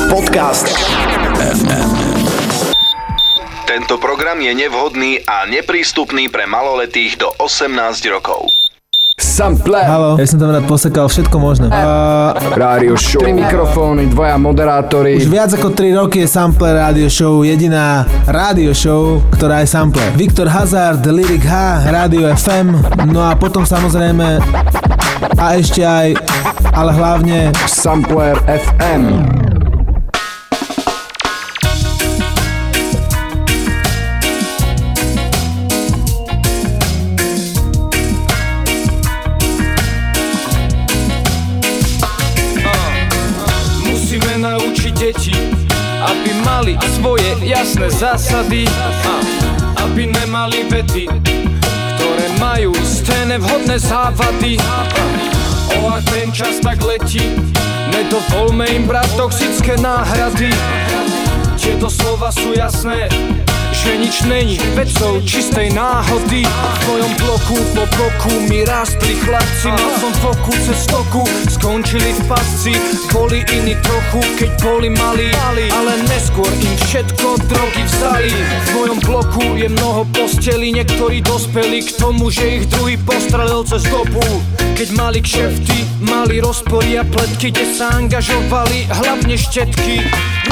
Podcast FM. Tento program je nevhodný a neprístupný pre maloletých do 18 rokov. Sampler. Haló, ja som tam rád posekal všetko možné. Rádio show. 3 mikrofóny, 2 moderátori. Už viac ako 3 roky je Sampler rádio show, jediná rádio show, ktorá je Sampler. Viktor Hazard, Lyric H, Rádio FM, no a potom samozrejme a ešte aj, ale hlavne Sampler FM. Deti, aby mali svoje jasné zásady, aby nemali vety, ktoré majú isté nevhodné závady. A ten čas tak letí, nedovolme im brať toxické náhrady. Tieto slova sú jasné, že nič není vecou čistej náhody. V mojom bloku po boku mi rástli chlapci, mal som foku cez stoku, skončili v pasci. Boli iní trochu, keď boli malí, ale neskôr im všetko drogy vzali. V mojom bloku je mnoho postelí, niektorí dospeli k tomu, že ich druhý postrelil cez dobu. Keď mali kšefty, mali rozpory a pletky, kde sa angažovali hlavne štetky.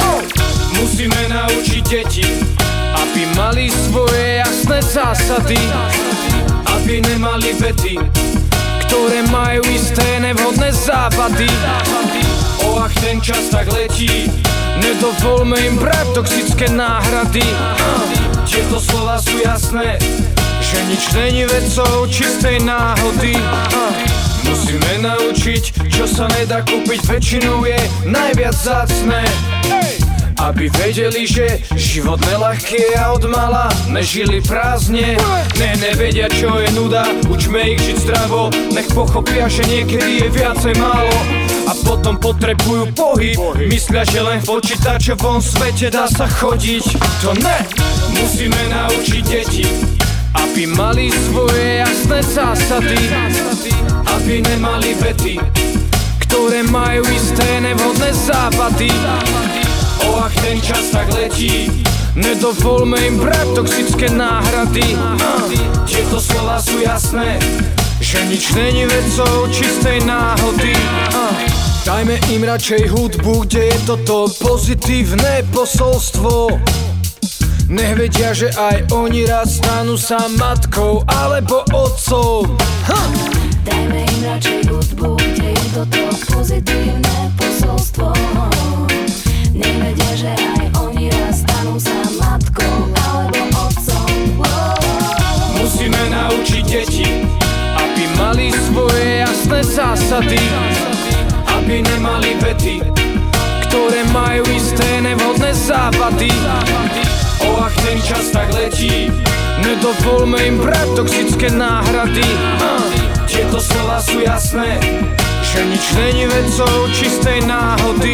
Musíme naučiť deti, aby mali svoje jasné zásady, aby nemali vety, ktoré majú isté nevhodné závady. Ach, ten čas tak letí, nedovolme im brať toxické náhrady. Tieto slova sú jasné, že nič není vecou čistej náhody. Musíme naučiť, čo sa nedá kúpiť, väčšinou je najviac vzácne. Aby vedeli, že život neľahký a odmala nežili prázdne. Nevedia, čo je nuda, učme ich žiť zdravo, nech pochopia, že niekedy je viacej málo. A potom potrebujú pohyb, myslia, že len v počítačovom svete dá sa chodiť. To ne, musíme naučiť deti, aby mali svoje jasné zásady, aby nemali vety, ktoré majú isté nevhodné závady. Ach, ten čas tak letí, nedovolme im brať toxické náhrady. Tieto slova sú jasné, že nič není vecou čistej náhody. Dajme im radšej hudbu, kde je toto pozitívne posolstvo. Nech vedia, že aj oni raz stanú sa matkou alebo otcom. Dajme im radšej hudbu, kde je toto pozitívne posolstvo. Nevedia, že aj oni raz stanú sa matkou alebo otcom. Musíme naučiť deti, aby mali svoje jasné zásady, aby nemali vety, ktoré majú isté nevhodné závady. Ach, ten čas tak letí, nedovolme im brať toxické náhrady. Tieto slova sú jasné, že nič není vecou čistej náhody.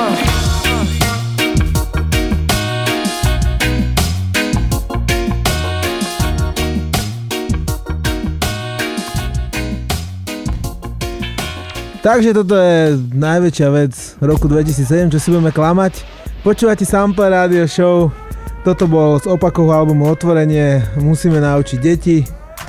Takže toto je najväčšia vec roku 2007, čo si budeme klamať. Počúvate Sampler Radio Show. Toto bol z opakov albumu Otvorenie. Musíme naučiť deti.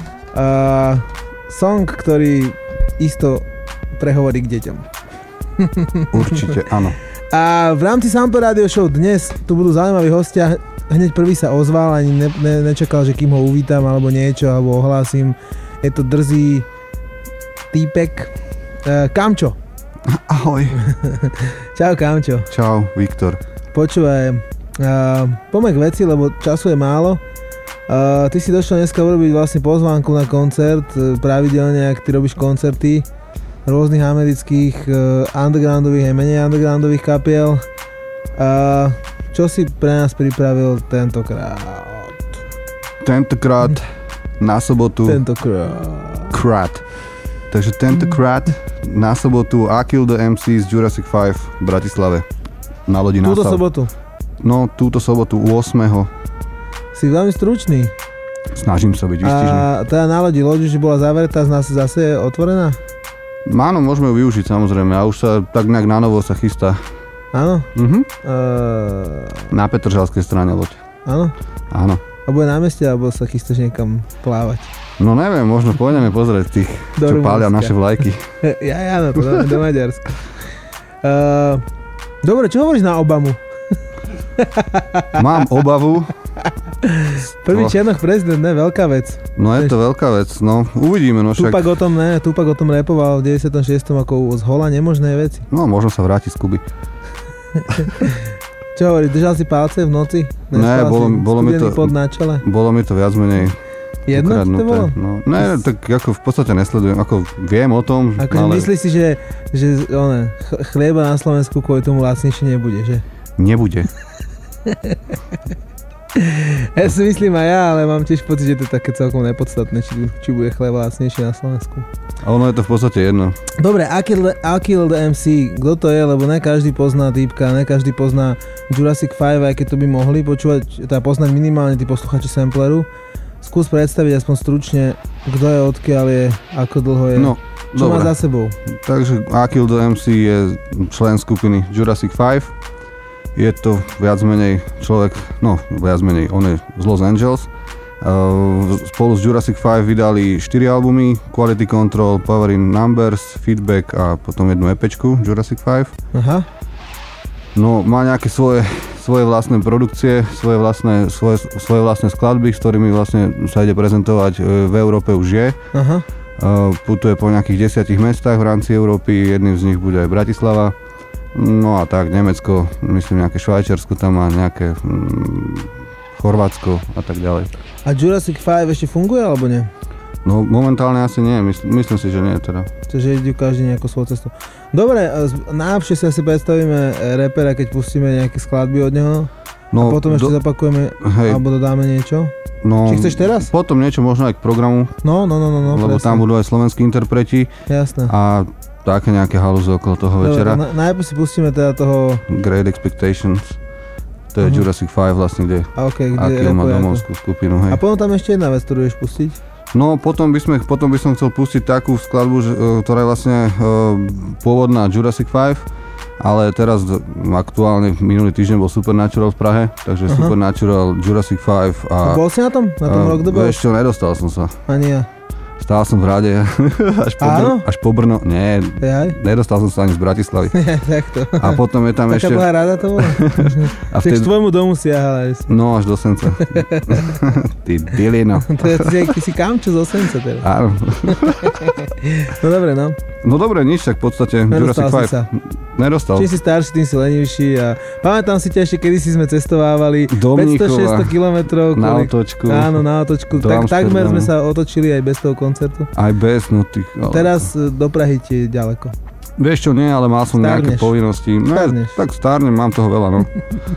Song, ktorý isto prehovorí k deťom. Určite, áno. A v rámci Sampler Radio Show dnes tu budú zaujímaví hostia. Hneď prvý sa ozval, ani nečakal, že kým ho uvítam alebo niečo, alebo ohlásim. Je to drzý týpek. Kamčo. Ahoj. Čau, Kamčo. Čau, Viktor. Počúvaj, poďme k veci, lebo času je málo. Ty si došiel dneska urobiť vlastne pozvánku na koncert, pravidelne, ak ty robíš koncerty rôznych amerických undergroundových aj menej undergroundových kapiel. Čo si pre nás pripravil tentokrát? Tentokrát na sobotu. Takže tentokrát na sobotu I Kill the MC z Jurassic 5 v Bratislave. Na lodi na Túto sobotu? No, túto sobotu 8. Si veľmi stručný. Snažím sa byť výstižný. A teda na lodi, loď už bola zavretá, zase je otvorená? Áno, môžeme ju využiť samozrejme a už sa tak nejak na novo sa chystá Áno? Na Petržalskej strane loď. Áno? Áno. A bude na meste, alebo sa chystáš niekam plávať? No neviem, možno pôjdeme pozrieť tých, čo pália naše vlajky. Áno, to dáme do Maďarska. Dobre, čo hovoríš na Obamu? Mám obavu. Prvý Černoch prezident, ne? Veľká vec. No je to veľká vec, no uvidíme. No však... Tupac o tom repoval v 96. ako z hola nemožné veci. No možno sa vráti z Kuby. Čo hovoríš, držal si palce v noci? Ne, bolo mi to... pod na čele? Bolo mi to viac menej jedno, čo to bolo? No, ne, tak ako v podstate nesledujem, ako viem o tom, ako ale... Myslíš si, že chlieba na Slovensku kvôli tomu lacnejšie nebude, že? Nebude. Ja si myslím aj ja, ale mám tiež pocit, že to je také celkom nepodstatné, či bude chleba lacnejšie na Slovensku. A ono je to v podstate jedno. Dobre, Akil the MC, kto to je, lebo ne každý pozná týpka, ne každý pozná Jurassic 5, aj keď to by mohli počúvať, teda poznať minimálne tí posluchači sampleru. Skús predstaviť aspoň stručne, kto je, odkiaľ je, ako dlho je, no, čo dobre. Má za sebou. Takže Akil the MC je člen skupiny Jurassic 5. Je to viac menej človek, no viac menej, on je z Los Angeles. Spolu s Jurassic 5 vydali 4 albumy, Quality Control, Power in Numbers, Feedback a potom jednu EPčku Jurassic 5. Aha. No má nejaké svoje vlastné produkcie, svoje vlastné skladby, s ktorými vlastne sa ide prezentovať v Európe už je. Aha. Putuje po nejakých 10 mestách v rámci Európy, jedným z nich bude aj Bratislava. No a tak, Nemecko, myslím nejaké Švajčiarsko tam má, nejaké Chorvátsko a tak ďalej. A Jurassic 5 ešte funguje alebo nie? No momentálne asi nie, myslím si, že nie teda. Čiže idú každý nejakú svoju cestu. Dobre, najlepšie si asi predstavíme rapera, keď pustíme nejaké skladby od neho. No, a potom ešte zapakujeme, alebo dodáme niečo. No, či chceš teraz? Potom niečo možno aj k programu. No. Lebo presne. Tam budú aj slovenskí interpreti. Jasné. A také nejaké halúze okolo toho večera. Najprv si pustíme teda toho... Great Expectations. To je Jurassic 5 vlastne, kde Akil má domovskú skupinu. Hej. A potom tam ešte jedna vec, ktorú vieš pustiť? No potom by som chcel pustiť takú skladbu, ktorá je vlastne pôvodná Jurassic 5, ale teraz aktuálne minulý týždeň bol Supernatural v Prahe, takže Supernatural, Jurassic 5 a... Bol si na tom? Na tom Rock the Bells? Vieš čo, nedostal som sa. Ani ja. Stál som v rade až po Brno. Nie, nedostal som sa ani z Bratislavy. Takto. A potom je tam ešte... Taká bola rada to bola? Tak k tvojmu domu siahala. No, až do Senca. Ty dilino. Ty si kamčo z Osenca teda. Áno. No dobre, no. No dobre, nič, tak v podstate Jurassic 5. Nedostal. Čím si starší, tým si lenivší a pamätám si ťa ešte, kedy si sme cestovávali 500-600 kilometrov. Na otočku. Áno, na otočku. Takmer sme sa otočili aj bez toho koncertu. Aj bez, no ty... Teraz do Prahy ti je ďaleko. Vieš čo, nie, ale mal som nejaké povinnosti. Tak stárnem, mám toho veľa, no.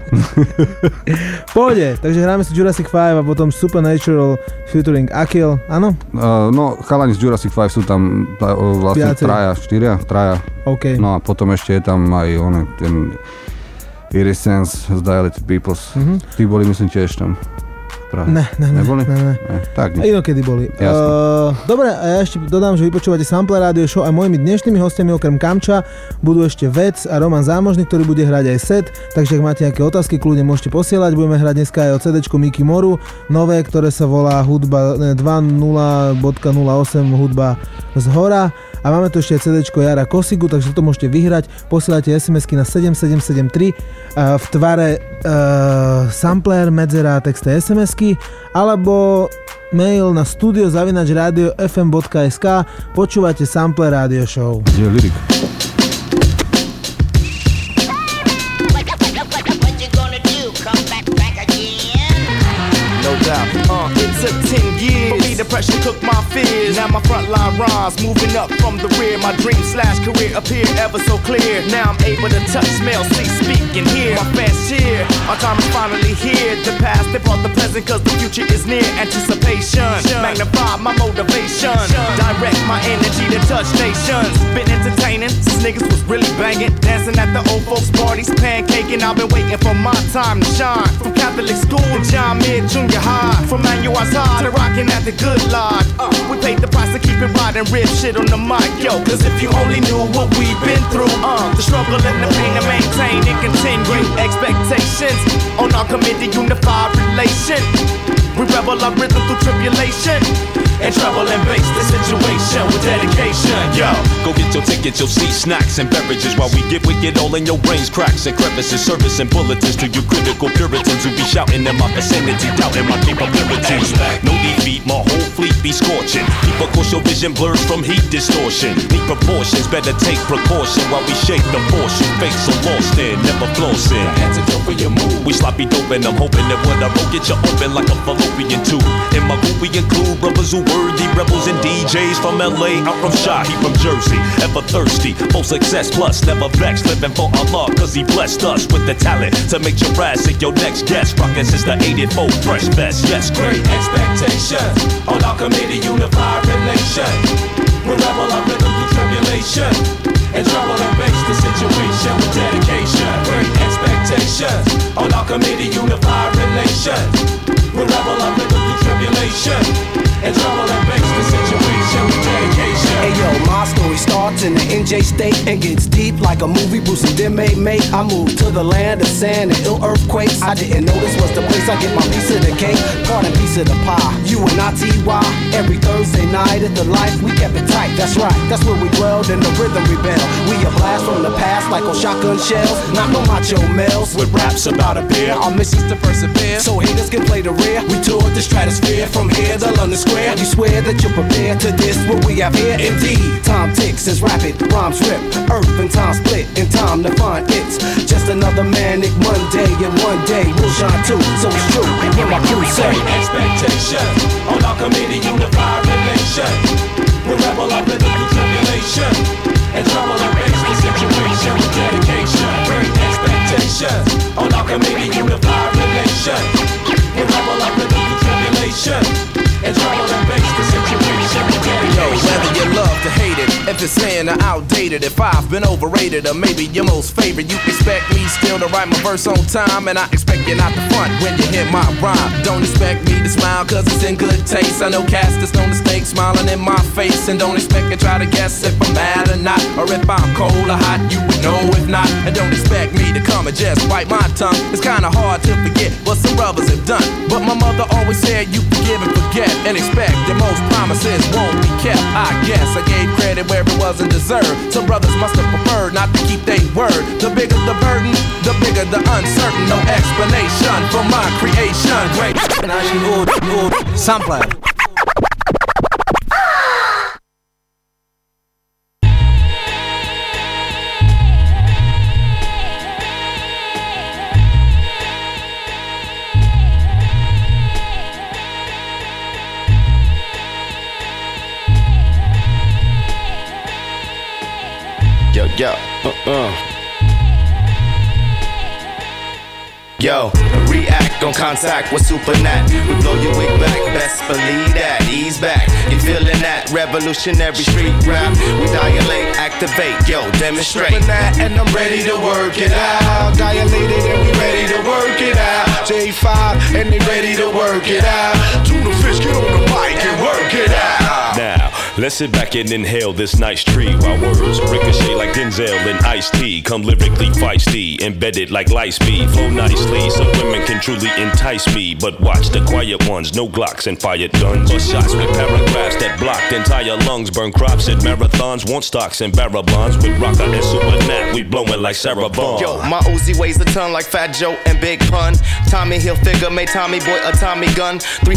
Pôjde, takže hráme si Jurassic 5 a potom Supernatural featuring Akil, áno? No, chalani z Jurassic 5 sú tam vlastne traja. OK. No a potom ešte je tam aj ten Iridescence z Dilated Peoples. Tí boli, myslím, tiež tam. Ne. Neboli? Ne. Tak nič. Inokedy boli. Dobre, a ja ešte dodám, že vypočúvate Sampler Radio Show a mojimi dnešnými hostiami okrem Kamča budú ešte Vec a Roman Zámožný, ktorý bude hrať aj set, takže ak máte nejaké otázky, kľudne môžete posielať. Budeme hrať dneska aj o CDčku Miky Moru, nové, ktoré sa volá hudba 2.0.08 hudba z hora. A máme tu ešte CDčko Jara Kosigu, takže to môžete vyhrať. Posielajte SMS-ky na 7773 v tvare sampler, medzera, texte SMS-ky alebo mail na studio@radiofm.sk. Počúvate Sampler Radio Show. Je lyrik. It took 10 years for me to pressure cook my fears. Now my frontline rhymes moving up from the rear. My dream/career appear ever so clear. Now I'm able to touch, smell, see, speak, and hear. My fans cheer, our time is finally here. The past, they brought the present, cause the future is near. Anticipation, magnify my motivation. Direct my energy to touch nations. Been entertaining since niggas was really banging. Dancing at the old folks parties, pancaking. I've been waiting for my time to shine. From Catholic school to John Mid Junior High. From Manuel's High to rocking at the Good Lodge. We paid the price to keep it right and rip shit on the mic, yo. Cause if you only knew what we've been through, the struggle and the pain to maintain, it can continue expectations on our committee unified relation. We rebel our rhythm through tribulation and treble and bass the situation with dedication. Yo, go get your tickets, your seat, snacks and beverages while we get wicked all in your brains, cracks and crevices, service and bulletins to you critical Puritans who be shouting in my vicinity, doubting my capabilities. No defeat, my whole fleet be scorching. Keep of course your vision blurs from heat distortion. Need proportions, better take precaution while we shake the portion. Face so lost in, never flossing. Antidote for your move. We sloppy dope and I'm hoping that what I wrote get you open like a fallopian tube. In my group we include brothers who worthy rebels and DJs from LA. I'm from Shahi, from Jersey, ever thirsty for success plus never vexed, living for Allah cause he blessed us with the talent to make Jurassic your next guest. Rockin' since the 84 fresh best. Yes, great expectations on our committee unified relation. We rebel our rhythm through tribulation and trouble and bass the situation with dedication. Great expectations on our committee unified relation. We rebel our rhythm through tribulation and trouble and bass the situation with dedication. Hey yo, my story starts in the NJ state and gets deep like a movie Bruce and them made. I moved to the land of sand and ill earthquakes. I didn't know this was the place I get my piece of the cake, part and piece of the pie. UNITY, every Thursday night at the Life, we kept it tight. That's right, that's where we dwelled in the rhythm rebel. We a blast from the past like on shotgun shells, not no macho males with raps about a beer. Our mission's to persevere, so haters can play the rear. We toured the stratosphere from here to London Square. You swear that you're prepared to this, what we have here? Indeed, time ticks as rapid rhymes rip. Earth and time split, in time to find it's just another manic Monday, and one day we'll shine too. So it's true, when my crew say expectations on our committee unified relation. We rebel our rhythm through tribulation and trouble and bass the situation with dedication. Great expectations on our committee unified relation. We rebel our rhythm through tribulation and trouble and bass the situation with dedication. Yo, whether you love to hate it, if it's saying or outdated, if I've been overrated or maybe your most favorite, you expect me still to write my verse on time, and I expect you not to front when you hear my rhyme. Don't expect me to smile cause it's in good taste. I know cats that's no mistake smiling in my face, and don't expect to try to guess if I'm mad or not, or if I'm cold or hot, you would know if not. And don't expect me to come and just bite my tongue. It's kinda hard to forget what some brothers have done, but my mother always said you forgive and forget, and expect that most promises won't be kept. I guess I gave credit where it wasn't deserved. Some brothers must have preferred not to keep their word. The bigger the burden, the bigger the uncertain. No explanation for my creation. Great. Sampler. Yo, react on contact with Supernat. We blow your wig back, best believe that. Ease back, you feeling that revolutionary street rap. We dilate, activate, yo, demonstrate. Supernat and I'm ready to work it out. Dilated and we ready to work it out. J5 and they ready to work it out. Tuna fish, get on the mic and work it out. Now, let's sit back and inhale this nice tree while words ricochet like Denzel and Ice-T. Come lyrically feisty, embedded like light speed. Flow nicely, so women can truly entice me. But watch the quiet ones, no Glocks and fired guns or shots with paragraphs that blocked entire lungs. Burn crops at marathons, want stocks and barrel bonds. With Rocker and Supernat, we blowing like Sarah Vaughan. Yo, my Uzi weighs a ton like Fat Joe and Big Pun. Tommy Hilfiger made Tommy Boy a Tommy gun.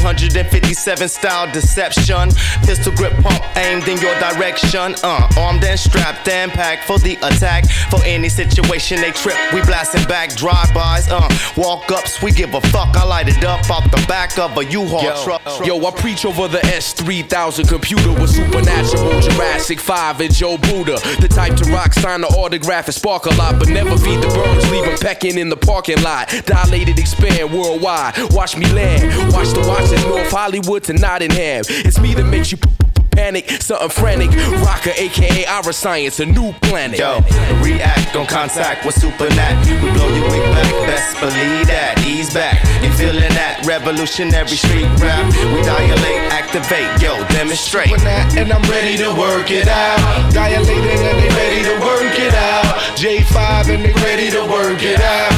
357 style deception. Pistol grip pump aimed in your direction. Armed and strapped and packed for the attack. For any situation they trip, we blasting back drive-bys. Walk-ups, we give a fuck. I light it up off the back of a U-Haul truck. Yo, I preach over the S3000 computer with Supernatural, Jurassic 5 and Joe Buddha. The type to rock, sign the autograph and spark a lot, but never feed the birds, leave them pecking in the parking lot. Dilated, expand worldwide. Watch me land. Watch the watches, North Hollywood to Nottingham. It's me that makes you panic, something frantic. Rocker, aka Our Science, a new planet. Yo, react on contact with Supernat. We blow your wig back, best believe that. Ease back, you feeling that revolutionary street rap. We dilate, activate, yo, demonstrate. Supernat and I'm ready to work it out. Dilated and they ready to work it out. J5 and they ready to work it out.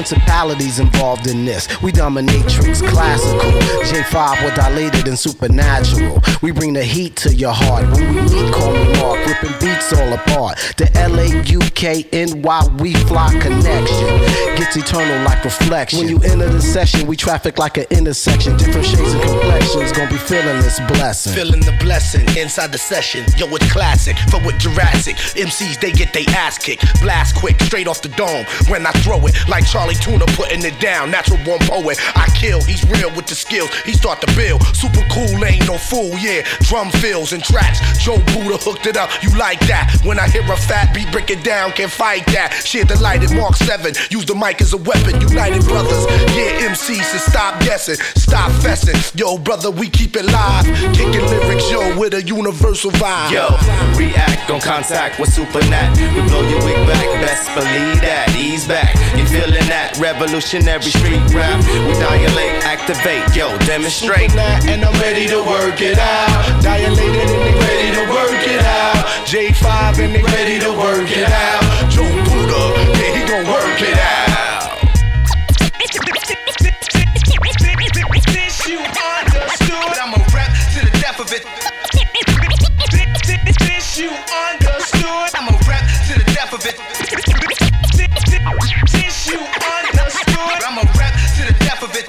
principalities involved in this. We dominatrix, classical. J5 were dilated and supernatural. We bring the heat to your heart. When we meet, call me Mark, ripping beats all apart. The LA, UK, NY, we fly connection gets eternal like reflection. When you enter the session, we traffic like an intersection. Different shades and complexions, gonna be feeling this blessing. Feeling the blessing inside the session. Yo, it's classic, for with Jurassic. MCs, they get they ass kicked. Blast quick, straight off the dome. When I throw it, like Charlie Tuna putting it down. Natural born poet, I kill, he's real with the skills. He start to build, super cool, ain't no fool, yeah. Drum fills and tracks, Joe Buddha hooked it up, you like that. When I hear a fat beat, break it down, can't fight that. Share the light at Mark 7, use the mic as a weapon. United brothers, yeah, MCs, so stop guessing, stop fessing. Yo, brother, we keep it live, kicking lyrics, yo, with a universal vibe. Yo, react on contact with Supernat. We blow your wig back, best believe that. Ease back, you feeling that revolutionary street rap. We dilate, activate, yo, demonstrate. And I'm ready to work it out. Dilated and they ready to work it out. J5 and they ready to work it out. Joe Buddha, yeah, he gon' work it out. This you understood. I'ma rap to the death of it. This you understood. I'ma rap to the death of it. This you understood. I'ma rap to the death of it.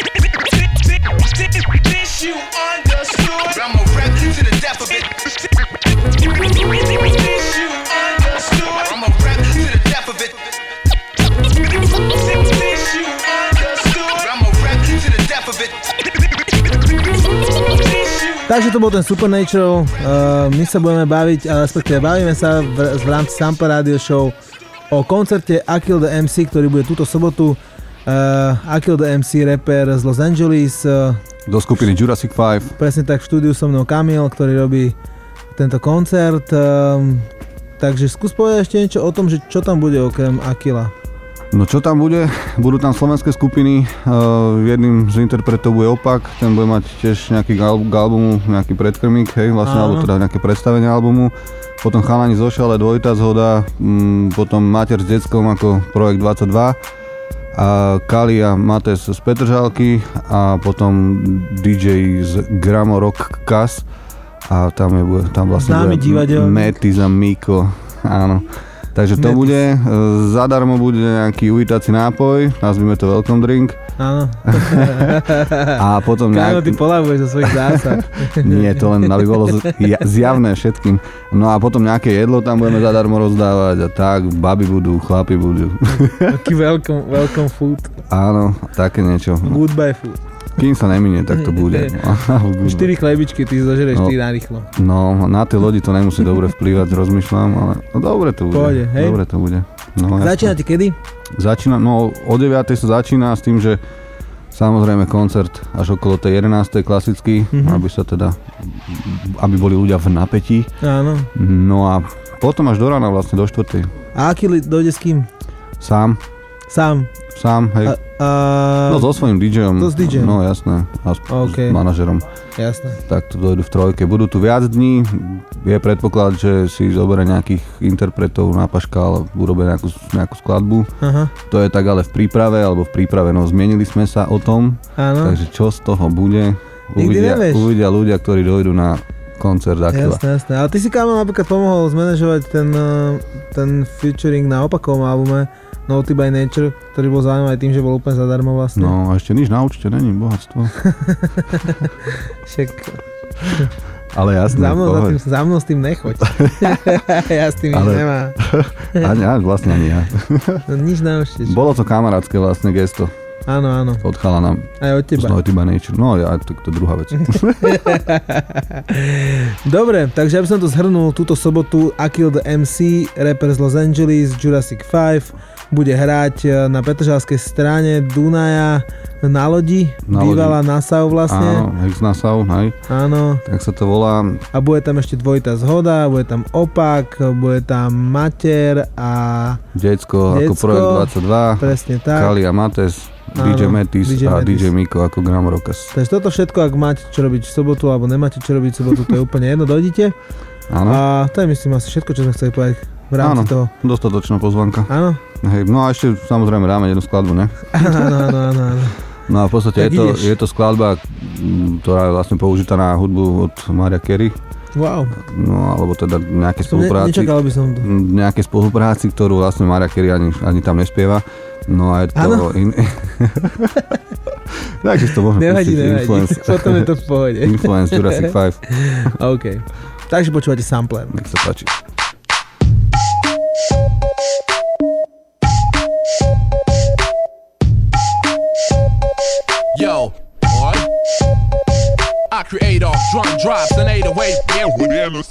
This you understood. I'ma rap to the death of it. This you understood. I'ma rap to the death of it. This you understood. I'ma rap to the death of it. Takže to bol ten Supernatural, my sa budeme baviť, respektíve bavíme sa v rámci Sampa Radio Show o koncerte Akil the MC, ktorý bude túto sobotu. Akil the MC, rapper z Los Angeles. Do skupiny Jurassic 5. Presne tak, v štúdiu so mnou Kamil, ktorý robí tento koncert. Takže skús povedať ešte niečo o tom, že čo tam bude okrem Akila. No čo tam bude? Budú tam slovenské skupiny, jedným z interpretov bude Opak, ten bude mať tiež nejaký k albumu, nejaký predkrmík, hej, vlastne, alebo teda nejaké predstavenie albumu. Potom Chalani zo Šale, Dvojitá zhoda, potom Mater s deckom ako Projekt 22, a Kali a Mates z Petržalky a potom DJ z Gramo Rock Kas a tam vlastne bude Metis a Miko, áno. Takže to bude, zadarmo bude nejaký uvítací nápoj, nazvime to welcome drink. Áno. A potom Kámo, ty poľavuješ zo svojich zásad. Nie, to len aby bolo zjavné všetkým. No a potom nejaké jedlo tam budeme zadarmo rozdávať a tak, baby budú, chlapi budú. Taký welcome food. Áno, také niečo. Goodbye food. Kým sa neminie, tak to bude. 4 chlebičky, ty zožereš 4 narýchlo. No, na tej lodi to nemusí dobre vplývať, rozmýšľam, ale no, dobre to bude. Pôjde, hej? Dobre to bude. No, začínate kedy? Začína, no o 9. sa začína s tým, že samozrejme koncert až okolo tej 11. klasický, aby sa teda, aby boli ľudia v napätí. Áno. No a potom až do rána vlastne do 4. A Akil dojde s kým? Sám, hej. No so svojím DJom. So s DJom. No jasné. A s manažerom. Jasné. Tak to dojdu v trojke. Budú tu viac dní. Je predpoklad, že si zoberie nejakých interpretov na paškal, urobia nejakú skladbu. Aha. To je tak ale v príprave, no zmienili sme sa o tom. Áno. Takže čo z toho bude? Uvidia ľudia, ktorí dojdú na koncert Akila. Jasné. Ale ty si, kámo, napríklad pomohol zmanažovať ten featuring na Opakovom albume Naughty by Nature, ktorý bol zaujímavý tým, že bol úplne zadarmo vlastne. No a ešte nič na účte není, bohatstvo. Však... Ale jasné. Za mnou s tým nechoď. Ja s tým nič nemám. Vlastne ani ja. No, nič na účte. Bolo to kamarátske vlastne gesto. Áno. Od chalana. Aj od teba. Naughty by Nature. No ja, to je druhá vec. Dobre, takže aby som to zhrnul, túto sobotu Akil the MC, rapper z Los Angeles, Jurassic 5, bude hrať na petržalskej strane Dunaja na lodi, bývalá Nassau vlastne. Áno, ex-Nassau, hej. Áno. Tak sa to volá. A bude tam ešte Dvojitá zhoda, bude tam Opak, bude tam Mater a... Decko ako Projekt 22. Presne tak. Kali a Mates, DJ Metis a DJ Miko ako Gramo Rokas. Takže toto všetko, ak máte čo robiť v sobotu, alebo nemáte čo robiť v sobotu, to je úplne jedno, dojdite. Áno. A to je myslím asi všetko, čo sme chceli povedať. v rámci toho. Áno, dostatočná pozvánka. Áno? Hej, no a ešte samozrejme dáme jednu skladbu, ne? Áno. No a v podstate je to skladba, ktorá je vlastne použitá na hudbu od Mariah Carey. Wow. No, alebo teda nejaké spolupráci. Nečakal by som to. Nejaké spolupráci, ktorú vlastne Mariah Carey ani tam nespieva. No a je to... Takže to môžeme pustiť. Nevadí. Potom je to v pohode. Influence Jurassic 5. OK. Takže počúvate sampler. Nech sa páči. Yo, boy. I create off drum drops and 808. Yeah, with endless.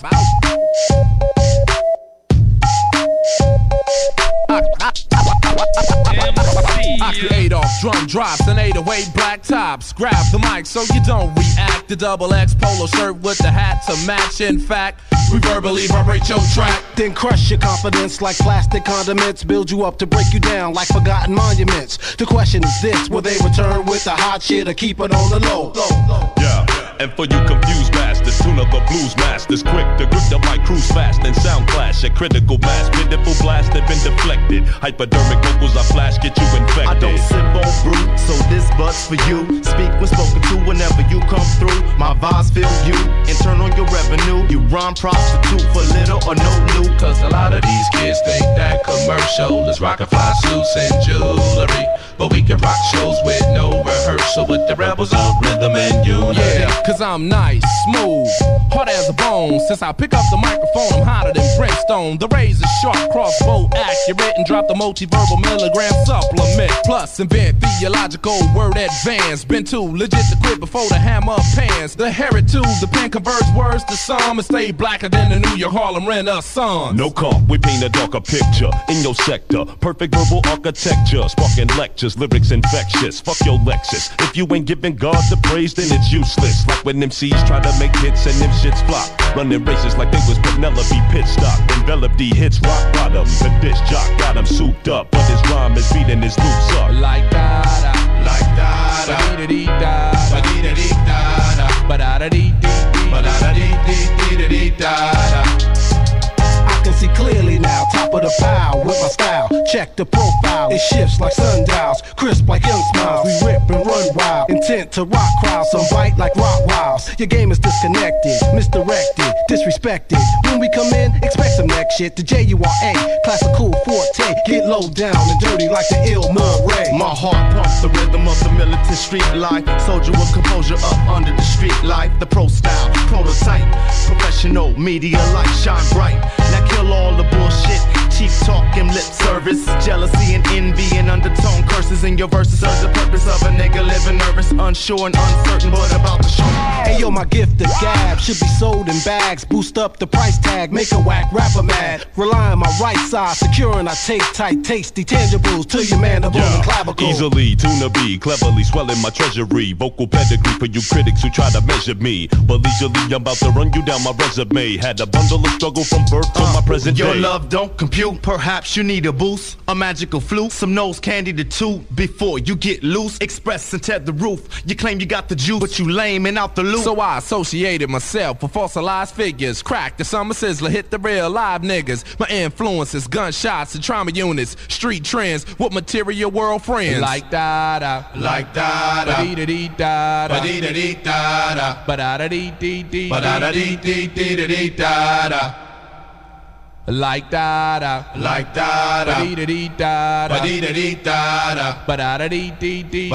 I create off drum drops and 808 black tops. Grab the mic so you don't react. The double X polo shirt with the hat to match. In fact, we verbally vibrate your track. Then crush your confidence like plastic condiments. Build you up to break you down like forgotten monuments. The question is this: will they return with the hot shit or keep it on the low? Yeah. And for you confused bastards, tune up the blues masters, quick to grip the mic, cruise fast and sound clash at critical mass, pitiful blast have been deflected. Hypodermic vocals I flash, get you infected. I don't sip on brute, so this but's for you. Speak when spoken to whenever you come through. My vibes feel you, and turn on your revenue. You rhyme prostitute for little or no loot. Cause a lot of these kids think that commercial is rockin' fly suits and jewelry, but we can rock shows with no rehearsal with the rebels of rhythm and unity. Yeah, cause I'm nice, smooth, hard as a bone. Since I pick up the microphone, I'm hotter than brimstone. The razor sharp, crossbow accurate, and drop the multi-verbal milligram supplement. Plus invent theological word advance. Been too legit to quit before the hammer pans. The heritage, the pen converts words to some and stay blacker than the New York Harlem Renaissance. No comp, we paint a darker picture in your sector. Perfect verbal architecture, sparking lectures, lyrics infectious. Fuck your Lexus. If you ain't giving God the praise, then it's useless. Like when MCs try to make hits and them shits flop. Running races like they was Penelope Pitstop. Envelop the hits rock bottom. The disc jock got him souped up, but his rhyme is beating his loops up. Like da-da, like da-da, ba-dee-da-dee-da, ba-dee-da-dee-da-da, ba-da-da-dee-dee-dee, ba-da-da-dee-dee-dee-dee-da-da. I can see clearly now, top of the pile with my style. Check the profile, it shifts like sundials, crisp like young smiles. We rip and run wild, intent to rock crowds, some bite like rock wilds. Your game is disconnected, misdirected, disrespected. When we come in, expect some next shit. The J-U-R-A, classical forte, get low down and dirty like the ill Murray. My heart pumps the rhythm of the militant street life. Soldier with composure up under the street life. The pro style, prototype, professional media light shine bright. Now kill all the bullshit, cheap talk and lip service, jealousy and envy and undertone curses in your verses. Serve the purpose of a nigga living nervous, unsure and uncertain, but about the show. Hey yo, my gift of gab should be sold in bags. Boost up the price tag, make a whack rapper mad. Rely on my right side, securing I take tight, tasty tangibles to your mandible and clavicle. Easily tune a B, cleverly swelling my treasury. Vocal pedigree for you critics who try to measure me. But leisurely I'm about to run you down my resume. Had a bundle of struggle from birth to my present your day. Your love don't compute, perhaps you need a boost, a magical flute, some nose candy to toot before you get loose. Express and tear the roof, you claim you got the juice, but you lame and out the loop. So I associated myself with fossilized figures. Crack the summer sizzler, hit the real live niggas. My influences, gunshots and trauma units, street trends with material world friends. Like da-da, like da-da, ba-dee-da-dee-da-da, ba-dee-da-dee-da-da, ba-da-da-dee-dee-dee, ba-da-da-dee-dee-dee-dee-da-da. Like da-da, like da-da, ba-dee-da-dee-da-da, ba-dee-da-dee-da-da, ba-da-da-dee-dee-dee,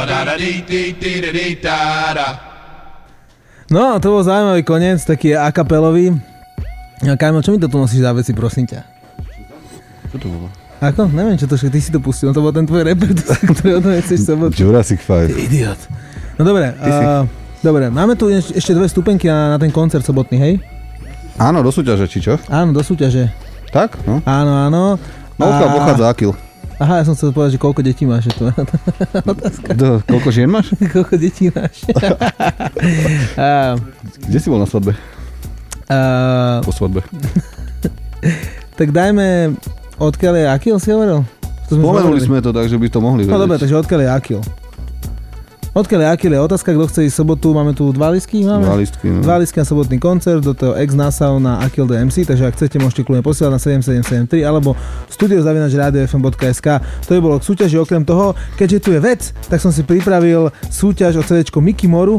ba-da-da-dee-dee-dee-dee-da-da. No, to bol zaujímavý koniec, taký akapelový. Kajmo, čo mi to tu nosíš za veci, prosím ťa? Čo to bolo? Ako? Neviem, čo to, ty si to pustil, no to bol ten tvoj rapper, ktorý o tom nechceš sobotu. Jurassic 5. Ty idiot. No dobre, dobre, máme tu ešte 2 stupenky na ten koncert sobotný, hej? Áno, do súťaže, či čo? Áno, do súťaže. Tak? No. Áno. No odkiaľ pochádza Akil? Aha, ja som chcel povedať, že koľko detí máš, je to otázka. Koľko žien máš? Koľko detí máš? Kde si bol na svadbe? Po svadbe. Tak dajme, odkiaľ je Akil, si hovoril? Spomenuli sme to, takže by to mohli vedieť. No dobre, takže odkiaľ je Akil? Odkiaľ je Akil je otázka, kto chce ísť sobotu, máme tu 2 lístky? Dva lístky, no. 2 lístky na sobotný koncert, do toho ex-Nassau na Akil the MC, takže ak chcete, môžete kľudne posielať na 7773 alebo studio@radiofm.sk. To by bolo k súťaži, okrem toho, keďže tu je vec, tak som si pripravil súťaž o CDčko Mickey Moru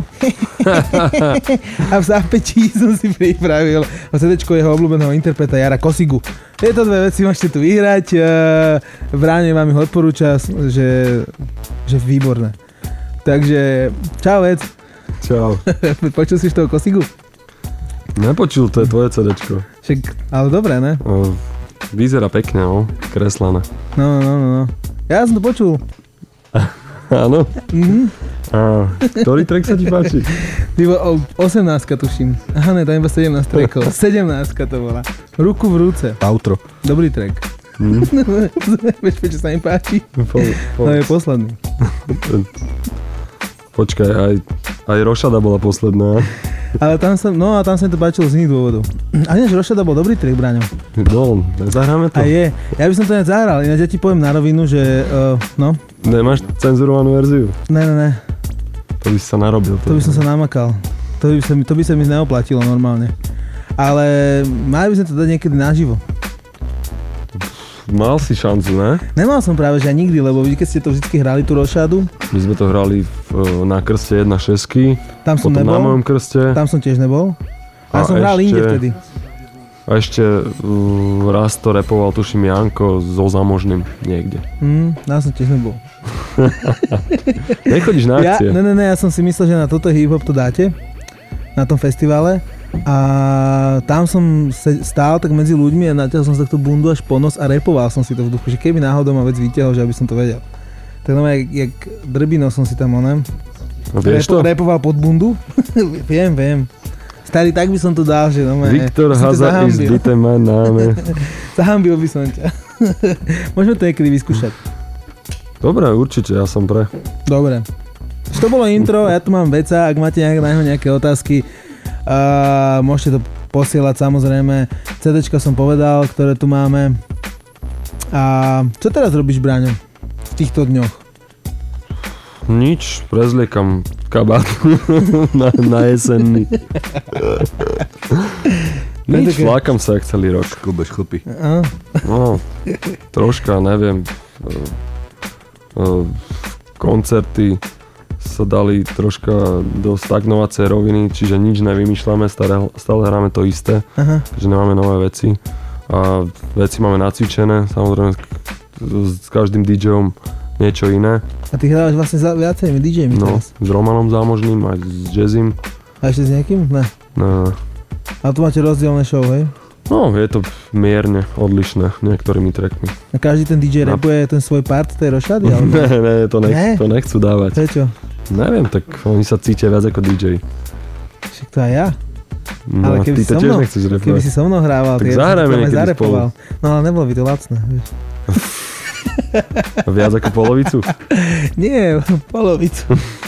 a v zápätí som si pripravil o CDčko jeho obľúbeného interpreta Jara Kosigu. Tieto dve veci môžete tu vyhrať, Bráňo vám ich odporúča, že výborné. Takže, čau vec. Čau. Počul si toho Kosigu? Nepočul, to je tvoje CDčko. Však, ale dobré, ne? Vyzerá pekne, no, kreslené. No. Ja som to počul. Áno? Mhm. A ktorý track sa ti páči? 18 tuším. Aha, ne, tam iba 17 trackov. 17 to bola. Ruku v ruce. Outro. Dobrý track. Vieš, prečo sa mi páči? No je posledný. Počkaj, aj Rošada bola posledná. Ale tam sa mi to páčilo z iných dôvodov. A ináč Rošada bol dobrý track, Braňo. No, zahráme to. A je. Ja by som to ináč zahral, ináč ja ti poviem na rovinu, že no. Nemáš cenzurovanú verziu? Ne. To by si sa narobil. To by som sa namakal. To by sa mi neoplatilo normálne. Ale mali by sme to dať niekedy naživo. Mal si šancu, ne? Nemal som práve, že aj nikdy, lebo keď ste to vždy hrali, tú Rošadu. My sme to hrali na krste 1.6. Tam som potom nebol. Na mojom krste. Tam som tiež nebol. A som hral inde vtedy. A ešte raz to repoval, tuším, Janko so Zamožným niekde. Ja som tiež nebol. Nechodíš na akcie? Ne, ja som si myslel, že na toto hip-hop to dáte. Na tom festivale. A tam som stál tak medzi ľuďmi a natiaľ som sa takto bundu až po nos a repoval som si to v duchu, že keby náhodou ma vec vytiahol, že aby som to vedel. Tak no, jak drbino som si tam repoval pod bundu. Viem. Starý, tak by som to dal, že no Viktor Haza is bite my name. Zahambil by som ťa. Môžeme to niekedy vyskúšať. Dobre, určite, ja som pre. Dobre. To bolo intro, ja tu mám veca, ak máte nejaké otázky, môžete to posielať, samozrejme. CDčka som povedal, ktoré tu máme. A čo teraz robíš, Braňo, v týchto dňoch? Nič, prezliekam kabát na jesenný. Nič, flákam sa jak celý rok. Klubeš chlpy. No, troška, neviem. Koncerty sa dali troška do stagnovacej roviny, čiže nič nevymýšľame, stále hráme to isté, že nemáme nové veci. A veci máme nacvičené, samozrejme s každým DJom niečo iné. A ty hrávaš vlastne za viacerými DJmi teraz? S Romanom Zámožným, aj s Jazzym. A ešte s niekým? Ne. A tu máte rozdielne show, hej? No, je to mierne odlišné niektorými trackmi. A každý ten DJ rapuje ten svoj part tej Rošady? Ne, to nechcú dávať. Prečo? Neviem, tak oni sa cítia viac ako DJ. Však to aj ja. No, ale ty to tiež nechceš repovať. Keby si so mnou hrával, tak zahrajme niekedy spolu. No ale nebolo by to lacné, vieš. Viac ako polovicu? Nie, polovicu.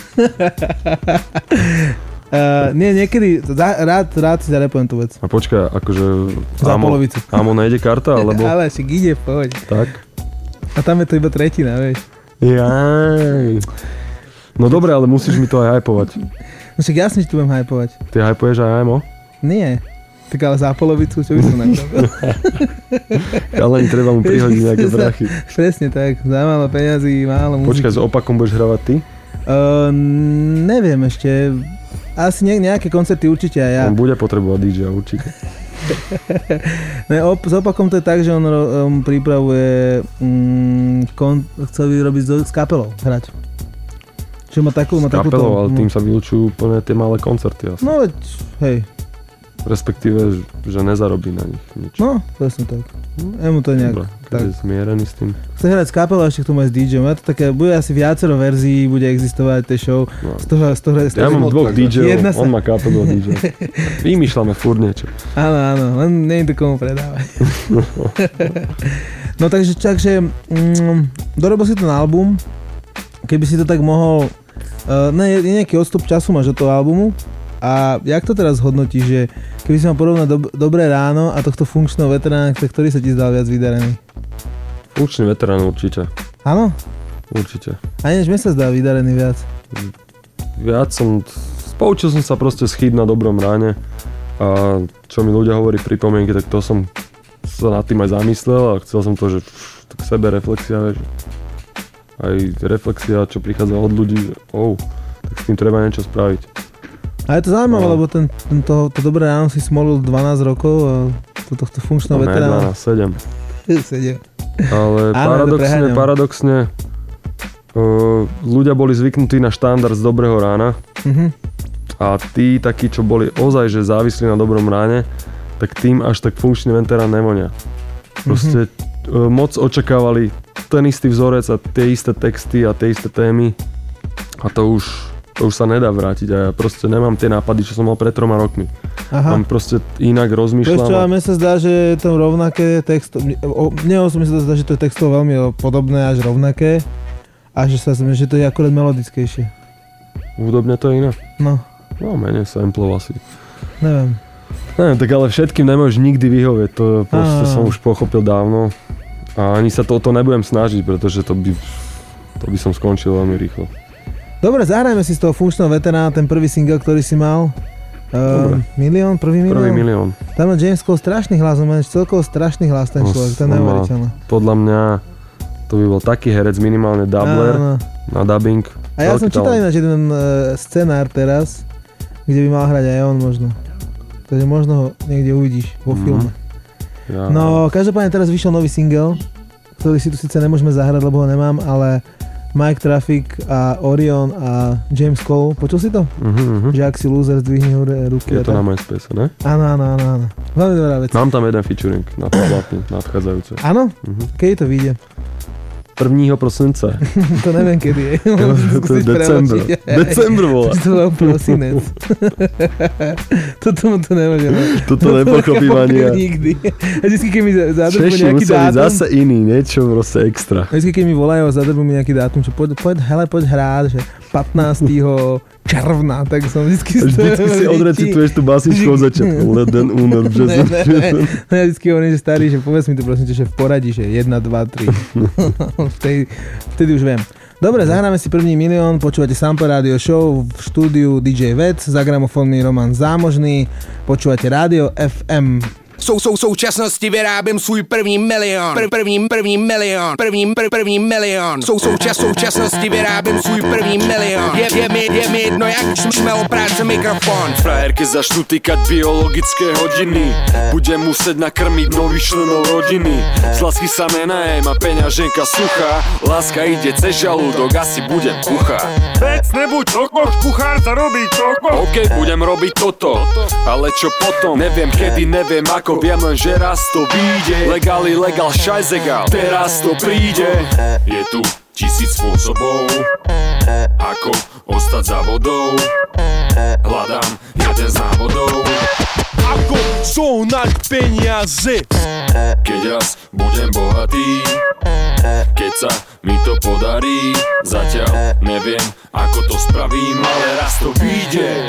Nie, niekedy, rád si zarepujem tú vec. A počkaj, akože... Za polovicu. Ámo nejde karta, alebo... Ale však ide, poď. Tak? A tam je to iba tretina, vieš. Jaj. No dobre, ale musíš mi to aj hypovať. No však jasne, že tu budem hypovať. Ty hypuješ aj Emo? Nie. Tak ale za polovicu, čo by som nakoval? Ale treba mu prihodiť nejaké brachy. Presne tak, za málo peňazí, málo muziky. Počkaj, s opakom budeš hravať ty? Neviem ešte. Asi nejaké koncerty určite aj ja. On bude potrebovať DJ, určite. S opakom to je tak, že on pripravuje chcel vyrobiť s kapelou hrať. Čiže má takú... S kapelou, ale tým sa vylučujú úplne tie malé koncerty. Asi. No veď, hej. Respektíve, že nezarobí na nich nič. No, presne tak. Jemu to nejak... Dobre, keď je zmierený s tým. Chce hrať s kapelou a ešte k tomu aj s DJom. Ja to také, bude asi viacero verzií, bude existovať tie show. No. Ja mám dvoch DJov, on má kapelu a DJ. Vymýšľame furt niečo. Áno, len nie je to komu predávať. No takže dorobil si ten album. Keby si to tak mohol... je nejaký odstup času máš od toho albumu. A jak to teraz hodnotíš, že keby si mal porovnať Dobré ráno a tohto funkčného veterána, ktorý sa ti zdal viac vydarený? Funkčný veterán určite. Áno? Určite. A než mi sa zdá vydarený viac. poučil som sa proste schyť na dobrom ráne a čo mi ľudia hovorí pripomienky, tak to som sa nad tým aj zamyslel a chcel som to, že tak sebereflexia, vieš. Aj reflexia, čo prichádza od ľudí, že tak s tým treba niečo spraviť. A je to zaujímavé, lebo to dobré ráno si smolil 12 rokov a tohto funkčného veterána. 7. Ale áno, paradoxne ľudia boli zvyknutí na štandard z dobrého rána a tí takí, čo boli ozaj, že závislí na dobrom ráne, tak tým až tak funkčný veterán nevonia. Proste moc očakávali ten istý vzorec a tie isté texty a tie isté témy a to už sa nedá vrátiť a ja proste nemám tie nápady, čo som mal pred 3 rokmi. Tam proste inak rozmýšľam. Vieš čo, a mne sa zdá, že je to rovnaké texto. Mne osobne sa zdá, že to je textovo veľmi podobné až rovnaké a že to je akorát melodickejšie. Hudobne to je iné? No, menej samplov asi. Neviem, tak ale všetkým nemôžeš nikdy vyhovieť, to proste som už pochopil dávno a ani sa to nebudem snažiť, pretože to by som skončil veľmi rýchlo. Dobre, zahrajme si z toho funkčného veterána ten prvý single, ktorý si mal. Milión? Prvý milión? Tam má James Cole strašný hlas, on má celkovo strašný hlas ten človek, to je neuveriteľné. Podľa mňa to by bol taký herec, minimálne dubler na dubbing. A ja som čítal ináč jeden scenár teraz, kde by mal hrať aj on možno. Takže možno ho niekde uvidíš vo filme. Ja. No, každopádne teraz vyšiel nový single, ktorý si tu síce nemôžeme zahrať, lebo ho nemám, ale Mike Traffic a Orion a James Cole, počul si to? Že ak si loser, zdvihni hore ruky. Je to na MySpace, ne? Áno. Veľmi dobrá vec. Mám tam jeden featuring na to platný, nadchádzajúce. Áno? Kedy to vyjde? 1. prosinca. To neviem, kedy je. To je Decembr bola. To bol prosinec. Toto mu to nemôžem. Toto nepochopím ani ja. Nikdy. A vždycky, keď mi zadrbú nejaký dátum... Češi museli zase iný, niečo proste extra. Vždycky, keď mi volajú a zadrbú mi nejaký dátum, že poď hrať, že 15. června, tak som vždycky... Vždycky si odrecituješ tú básničku od začiatku. Leden, únor, březen. Ja vždycky hovorím, že starý, že povedz mi to prosím, že v poradí, že 1, 2, 3. Vtedy už viem. Dobre, zahráme si prvý milión, počúvate Sample Radio Show v štúdiu DJ Vec, za gramofónmi Roman Zámožný, počúvate Rádio FM. Současnosti vyrábím svůj první milion. První milion. Současnosti vyrábím svůj první milion. Je mi jedno, jak šmelo práce mikrofon. Frajerke začnú týkať biologické hodiny. Budem musieť nakrmiť nových členov rodiny. Z lásky sa nenajem a peňaženka suchá. Láska ide cez žalúdok, asi budem kuchár. Vec nebuď okmož, kuchár zarobí čokmo. OK, budem robiť toto, ale čo potom? Neviem kedy, neviem ako. Viem len, že raz to vyjde. Legal, šajzegal, teraz to príde. Je tu 1000 spôsobov, ako ostať za vodou. Hľadám jeden z návodov, ako zohnať peniaze. Keď raz budem bohatý, keď sa mi to podarí. Zatiaľ neviem, ako to spravím, ale raz to vyjde.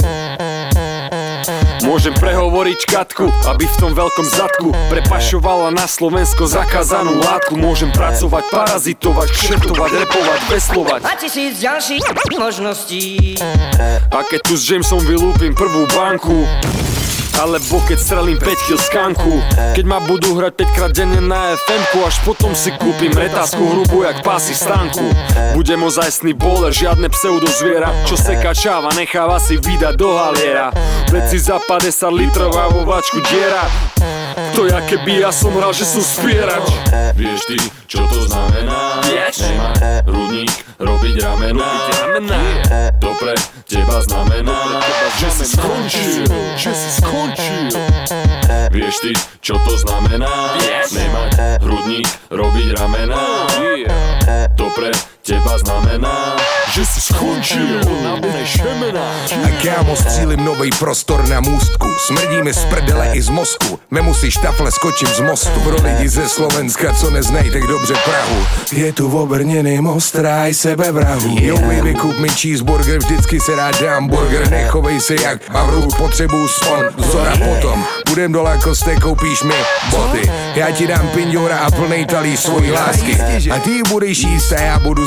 Môžem prehovoriť Katku, aby v tom veľkom zadku prepašovala na Slovensko zakázanú látku. Môžem pracovať, parazitovať, kšeftovať, repovať, veslovať a 1000 ďalších možností. A keď tu s Jamesom vylúpim prvú banku, alebo keď strelím 5 kg z kanku. Keď ma budú hrať 5 krát denne na FM-ku, až potom si kúpim retázku hrubú jak pásy stánku. Budem ozajstný bowler, žiadne pseudozviera, čo seká čáva, necháva si vydať do haliera. Veci za 50 litrov a vo váčku diera. To ja keby ja som hral, že som spierač. Vieš ty, čo to znamená? Nemať hrudník, robiť ramena. To pre teba znamená, že si skončil. Vieš ty, čo to znamená? Nemať hrudník, robiť ramena. To pre teba znamená, že si skončil na plnej šemena. A kámo, střílim novej prostor na můstku. Smrdíme z prdele i z mozku. Vemu si štafle, skočím z mostu. Pro lidi ze Slovenska, co neznají tak dobře Prahu. Je tu obrněný most, ráj sebevrahu. Jo baby, kup mi cheeseburger, vždycky se rád dám burger. Nechovej se jak a v ruch potřebuju sponzora potom. Budem do Lacoste, koupíš mi boty. Já ti dám pinďora a plnej talíř svojí lásky. A ty budeš jíst a já budu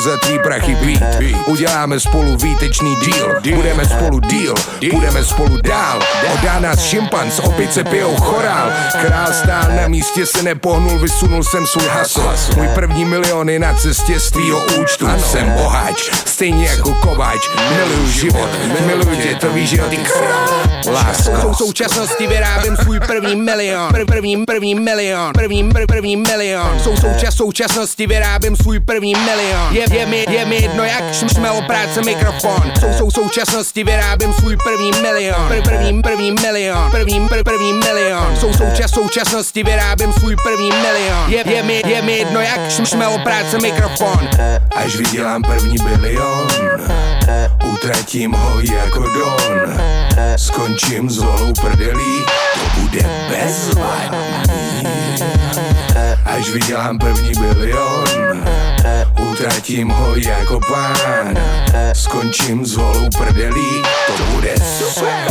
za tvý prachy být. Uděláme spolu výtečný deal. Budeme spolu deal, budeme spolu dál. Odá nás šimpanz, opice pijou chorál. Král stál na místě, se nepohnul, vysunul jsem svůj hasl. Můj první milion je na cestě z tvýho účtu. Jsem boháč, stejně jako Kováč. Miluju život, miluju tě, to víš, že ty lásko. V současnosti vyrábím svůj první milion. První milion. První milion. Současnosti vyrábím svůj první milion. Je mi jedno jak šmelo práce mikrofon. Současnosti vyrábím svůj první milion. První milion. První milion. Současnosti vyrábím svůj první milion. Je mi jedno jak šmelo práce mikrofon. Až vydělám první bilion, utratím ho jako Don. Skončím s holou prdelí, to bude bezvadný. Až vydělám první bilion, utratím ho jako pán. Skončím s holou prdelí, to bude super.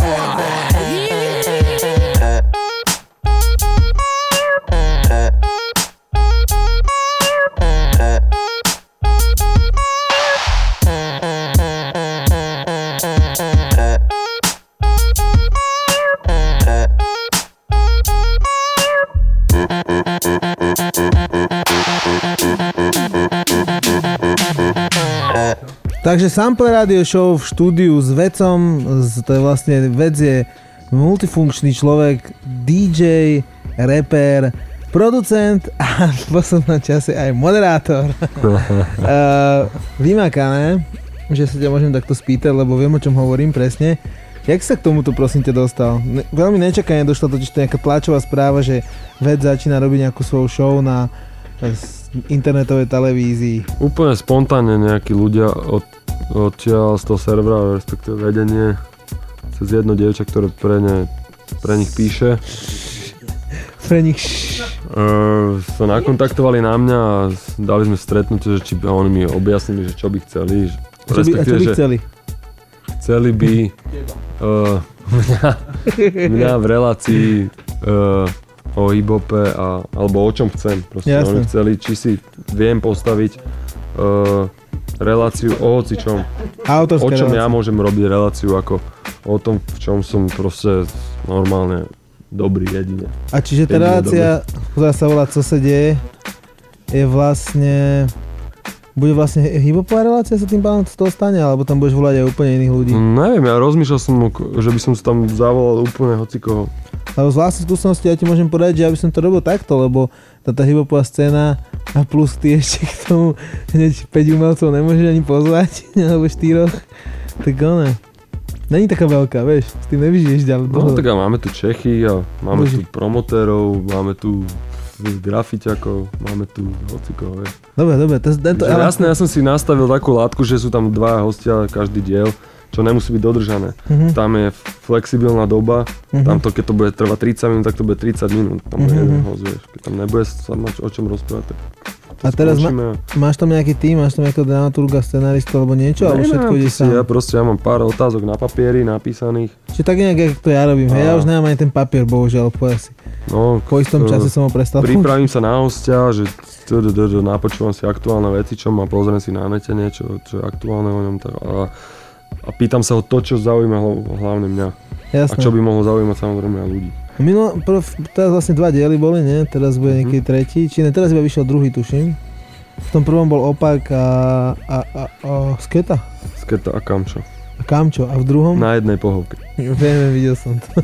Takže Sample Radio Show v štúdiu s Vecom, to je vlastne, Vec je multifunkčný človek, DJ, rapper, producent a v poslednom čase aj moderátor. Vymakané, že sa ťa môžem takto spýtať, lebo viem, o čom hovorím presne. Jak sa k tomuto prosím ťa dostal? Veľmi nečakane došla totiž to nejaká tlačová správa, že Vec začína robiť nejakú svoju show na internetovej televízii. Úplne spontánne nejakí ľudia odtiaľ z toho servera, respektíve vedenie, cez jedno dievča, ktoré pre nich píše. Pre nich sa nakontaktovali na mňa a dali sme stretnutie, že či oni mi objasnili, že čo by chceli. Čo by chceli? Chceli by mňa v relácii o hip-hope alebo o čom chcem. Proste oni chceli, či si viem postaviť reláciu o hocičom. O čom ja môžem robiť reláciu ako o tom, v čom som proste normálne dobrý jedine. A čiže tá relácia, ktorá sa volá Co sa deje, je vlastne... Bude vlastne hip-hopová relácia sa tým pádom z toho stane, alebo tam budeš volať aj úplne iných ľudí? Neviem, ja rozmýšľal som, že by som sa tam zavolal úplne hocikoho. Lebo z vlastnej skúsenosti ja ti môžem povedať, že ja by som to robil takto, lebo tá hip-hopová scéna a plus ty ešte k tomu hneď 5 umelcov nemôžeš ani pozvať, alebo 4, tak ono. Není taká veľká, vieš, s tým nevyžiješ ďalej. No tak a máme tu Čechy a máme tu promotérov, máme tu grafiťakov, máme tu hocikov, vieš. Dobre, jasné, ja som si nastavil takú látku, že sú tam 2 hostia každý diel, čo nemusí byť dodržané. Tam je flexibilná doba, tamto keď to bude trvať 30 minút, tak to bude 30 minút. Tam bude jeden host, vieš. Keď tam nebude sa mať o čom rozprávať, tak a teraz máš tam nejaký tým, máš tam nejakého dramaturga, scenaristu alebo niečo, alebo všetko ide sám? Ja mám pár otázok na papieri napísaných. Čiže tak nejak, jak to ja robím, hej, ja už nemám ani ten papier, bohužiaľ, povedz si. No, po istom čase som ho prestal. Pripravím sa na hostia, že napočúvam si aktuálne veci, čo ma pozriem si na nete niečo, čo je aktuálne o ňom, a pýtam sa o to, čo zaujíma hlavne mňa. Jasné. A čo by mohlo zaujímať samozrejme aj ľudí. Teraz vlastne 2 diely boli, nie? Teraz bude nejaký tretí, či ne, teraz iba vyšiel druhý, tuším. V tom prvom bol Opak a Sketa. Sketa a Kamčo. A Kamčo, a v druhom? Na jednej pohovke. Viem, videl som to.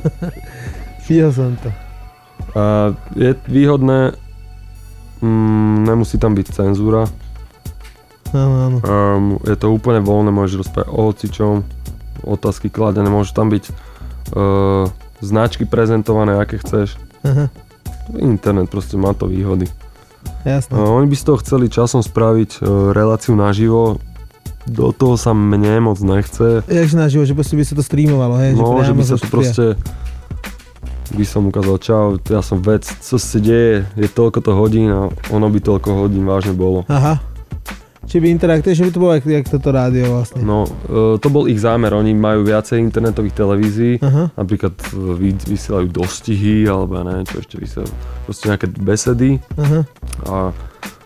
A je výhodné, nemusí tam byť cenzúra. Áno. Je to úplne voľné, môžeš rozprávať o hocičom, otázky kladené, môžu tam byť značky prezentované, aké chceš. Aha. Internet proste má to výhody. Jasné. Oni by z toho chceli časom spraviť reláciu naživo, do toho sa mne moc nechce. Jakže naživo, že by sa to streamovalo, hej? No, že by sa to proste, by som ukázal, čau, ja som Vec, co sa deje, je toľko to hodín a ono by toľko hodín vážne bolo. Aha. Či by interaktívne, že by to bolo jak toto rádio vlastne. No, to bol ich zámer, oni majú viacej internetových televízií, napríklad vysielajú dostihy, alebo ja neviem, čo ešte vysielajú, proste nejaké besedy. A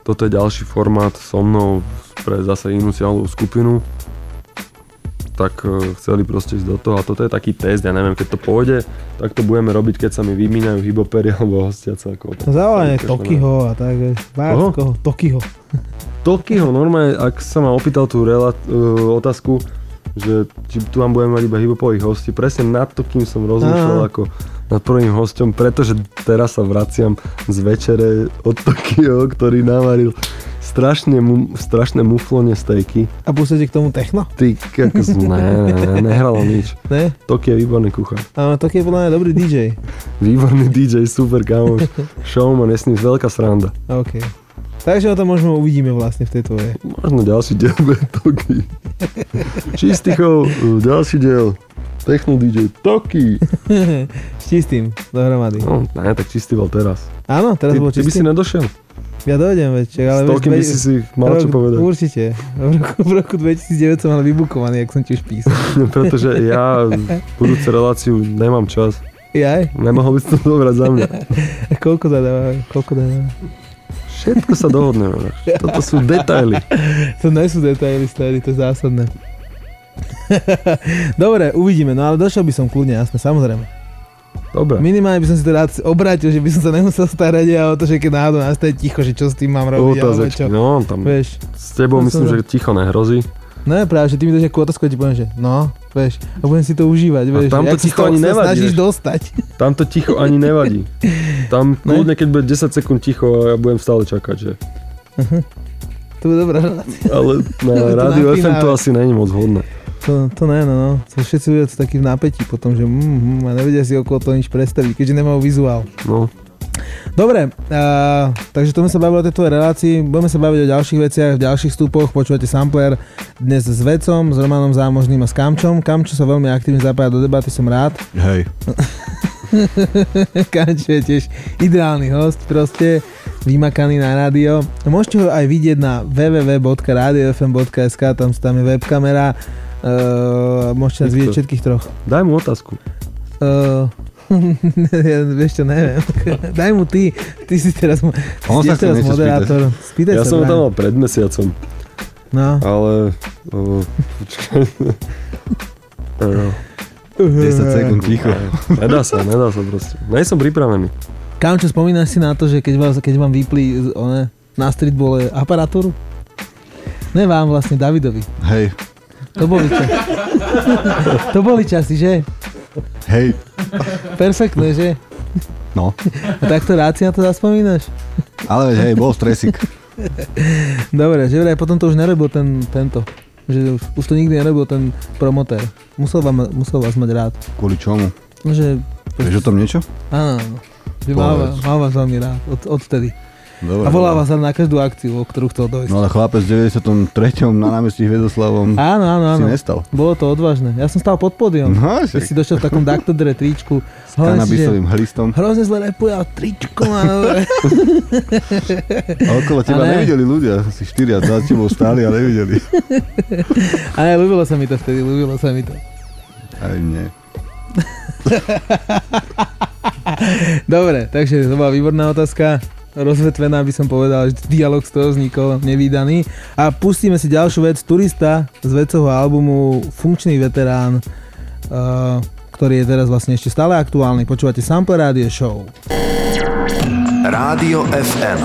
toto je ďalší formát so mnou pre zase inú sialovú skupinu. Tak chceli proste ísť do toho a toto je taký test, ja neviem, keď to pôjde, tak to budeme robiť, keď sa mi vymíňajú hiphopery alebo hostiaca. Zavolanie Tokiho a tak, vieš, Bárskoho, Tokiho. Tokiho, normálne, ak sa ma opýtal tú otázku, že či tu vám budeme mať iba hiphopových hostí, presne nad to, kým som rozmýšľal ako nad prvým hosťom, pretože teraz sa vraciam z večere od Tokio, ktorý navaril strašné muflone stejky. A pustíte k tomu techno? Ty, nehralo nič. Ne? Tokio je výborný kuchár. Áno, Tokio je podľa mňa dobrý DJ. Výborný DJ, super kamoš. Showman, je s ním veľká sranda. OK. Takže o tom možno uvidíme vlastne v tej tvojej. Možno ďalší diel bude Toki. Čistichov, ďalší diel. Techno DJ Toki. S Čistým dohromady. No, ne, tak Čistý bol teraz. Áno, teraz bol Čistý. Ty by si nedošiel? Ja dojdem, veď. Ale s Tokim by si mal čo povedať. Určite. V roku 2009 som mal vybukovaný, jak som ti už písal. Pretože ja budúcu reláciu nemám čas. Jaj? Nemohol by si to zobrať za mňa. Koľko dáme? Všetko sa dohodneme. Toto sú detaily. To nie sú detaily, starý, to je zásadné. Dobre, uvidíme, no ale došiel by som kľudne, jasné, samozrejme. Dobre. Minimálne by som si to rád obrátil, že by som sa nemusel starať a o to, že keď náhodou nastaje ticho, že čo s tým mám robiť, alebo čo. No, tam vieš, s tebou myslím, že ticho nehrozí. No práve, že ty mi dáš akú otázku a ti poviem, že no, vieš, a budem si to užívať, vieš. A tamto ticho ani nevadí. Snažíš dostať. Tamto ticho ani nevadí. Tam kľudne, keď bude 10 sekúnd ticho a ja budem stále čakať, že... To bude dobrá relácia. Ale na rádiu FM to asi není moc vhodné. To ne, no. Všetci ľudia sú takí v napätí potom, že a nevedia si okolo toho nič predstaviť, keďže nemajú vizuál. No. Dobre, takže to sme sa bavili o tejto relácii, budeme sa baviť o ďalších veciach, v ďalších vstupoch, počúvate Sampler dnes s Vecom, s Romanom Zámožným a s Kamčom. Kamčo sa veľmi aktívne zapája do debaty, som rád. Hej. Kamčo je tiež ideálny host, proste vymakaný na rádio. Môžete ho aj vidieť na www.radiofm.sk, tam je webkamera. Môžete nás vidieť všetkých troch. Daj mu otázku. Vieš čo, neviem. Daj mu ty si teraz moderátor. Spýtaj ja sa. som ho tam mal pred mesiacom. No. Ale... počkaj. 10 sekúnd ticho. Nedá sa proste. Nej som pripravený. Kamčo, spomínaš si na to, že keď vám vypli na streetbole aparatúru? Ne vám, vlastne Davidovi. Hej. To boli časy, že? Hej. Perfektné, že? No. A takto rád si na to zaspomínaš? Ale hej, bol stresik. Dobre, že vraj potom to už nerobil tento. Že už to nikdy nerobil ten promotér. Musel vás mať rád. Kvôli čomu? Že... Vieš o tom niečo? Áno. Mal vás veľmi rád. Odtedy. Dobre, a volá vás na každú akciu, o ktorú chcel dojsť. No ale chlapec v 93. na námestí Hvedoslavom si nestal. Bolo to odvážne. Ja som stál pod pódium. No, keď si došiel v takom Dr. Dre tričku. S kanabisovým hlistom. Hrozne zle repuje, ale tričko má dobre. A okolo teba nevideli ľudia. Si 4 za tebou stáli a nevideli. Ale ľúbilo sa mi to vtedy, Aj nie. Dobre, takže to bola výborná otázka. Rozvetvená by som povedal, že dialog z toho vznikol nevídaný. A pustíme si ďalšiu vec. Turista z Vecovho albumu Funkčný veterán, ktorý je teraz vlastne ešte stále aktuálny. Počúvate Sampler Radio Show. Rádio FM.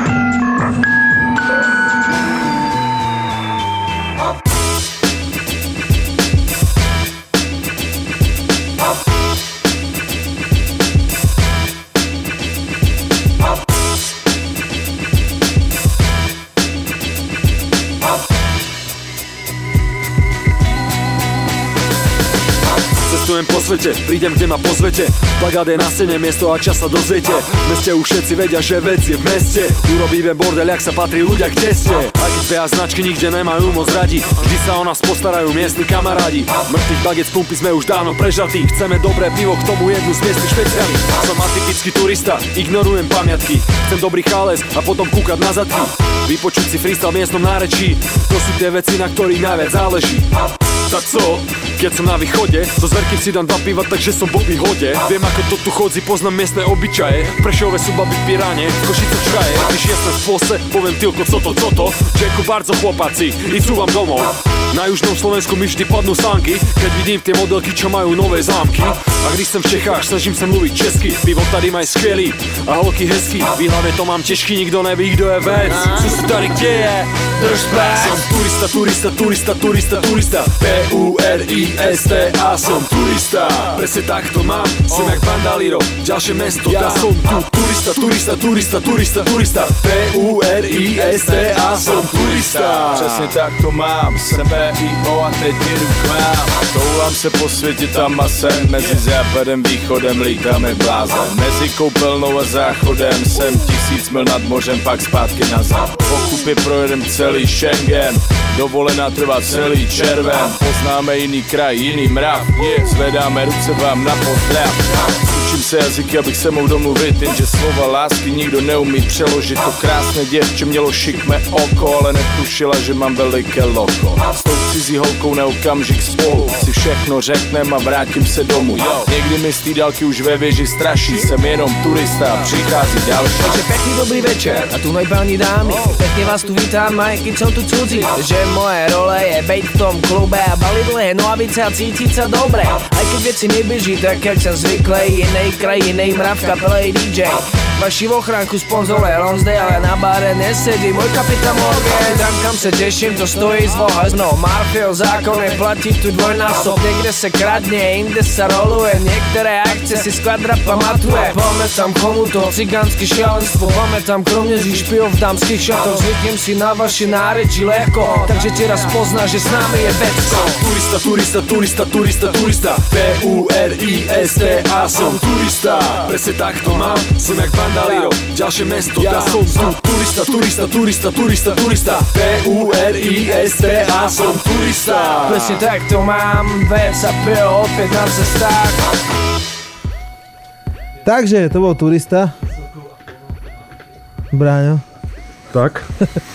Cestujem po svete, prídem kde ma pozvete. Plagát je na stene, miesto a čas sa dozviete. V meste už všetci vedia, že vec je v meste. Urobíme bordel, jak sa patrí ľudia, kde ste. Aj keď PA značky nikde nemajú moc radi, vždy sa o nás postarajú miestni kamarádi. Mŕtvych baget z pumpy sme už dávno prežatí. Chceme dobré pivo, k tomu jednu z miestnych špeciálí. Som atypický turista, ignorujem pamiatky. Chcem dobrý chález a potom kúkať na zadky. Vypočuť si freestyle v miestnom nárečí. To sú tie veci, na ktorých najviac záleží. tak co? Keď som na východe, so zverkým si dám 2 piva, takže som vo výhode. Viem ako to tu chodzi, poznám miestne obyčaje. V Prešove sú baby v Piráne, v Košice čaje. Když jesme v pose, poviem tylko co to. Čeku bardzo chłopaci, idú vám domov. Na južnom Slovensku mi vždy padnú sánky, keď vidím tie modelky, čo majú nové zámky. A když som v Čechách, snažím sa mluviť česky. Pivo tady mají skvělý a holky hezký. V hlavě to mám těžký, nikto neví, kdo je vec. Co se tady děje? Drž back. Som turista. P-U-R-I-S-T-A. Som turista. Presne tak to mám, som jak Bandaliro. Ďalšie mesto, ja som tu. Turista. P-U-R-I-S-T-A. Som turista. Přesně tak to mám, jsem B-I-O a teď jedu k vám. Toulám se po světě tam a sem, mezi západem, východem lítáme blázen. Mezi koupelnou a záchodem jsem 1000 mil nad mořem, pak zpátky nazad. Pokupy projedem celý Schengen, dovolená trvá celý červen. Poznáme jiný kraj, jiný mrav, zvedáme ruce vám na pozdrav. Učím se jazyky, abych se mohl domluvit, jenže slova lásky nikdo neumí přeložit. To krásné děvče mělo šikmé oko, ale netušila, že mám veliké loko. S tou cizí holkou na okamžik spolu si všechno řeknem a vrátím se domů. Někdy mi z té dálky už ve věži straší, jsem jenom turista a přichází další. Takže pekný dobrý večer a tu mají páni dámy. Pekne vás tu vítám, aj keď som tu cudzí. Že moje role je bejt v tom klube a baliť dlhé nohavice a cítiť sa dobre. Aj keď veci nebeží tak, jak sa zvykle, inej krajiny mrav kapele DJ. Vaši v ochránku sponzor je Lonsdale, ale na báre nesedí môj kapitán Morgan. Tam kam se těším, to stojí zvoha. No, Marfil zákon je platí tu dvojnásob. Někde se kradne, inde sa roluje. Některé akce si skvadra pamatuje. Pamätám komu to cigánsky šialenstvo. Pamätám kroměří špijov v dámských šatoch. Zvyknem si na vaši náreči lehko, takže ti raz pozná, že s námi je vecko. Turista. P-U-R-I-S-T-A. Som turista. Presne tak to mám, som jak Bandaliro. Ďalšie mesto, ja som tu. Turista. P-U-R-I-S-T-A. Som turista. Presne tak to mám, vec a pivo opäť na cestách. Takže, to bol turista. Bráňo. Tak.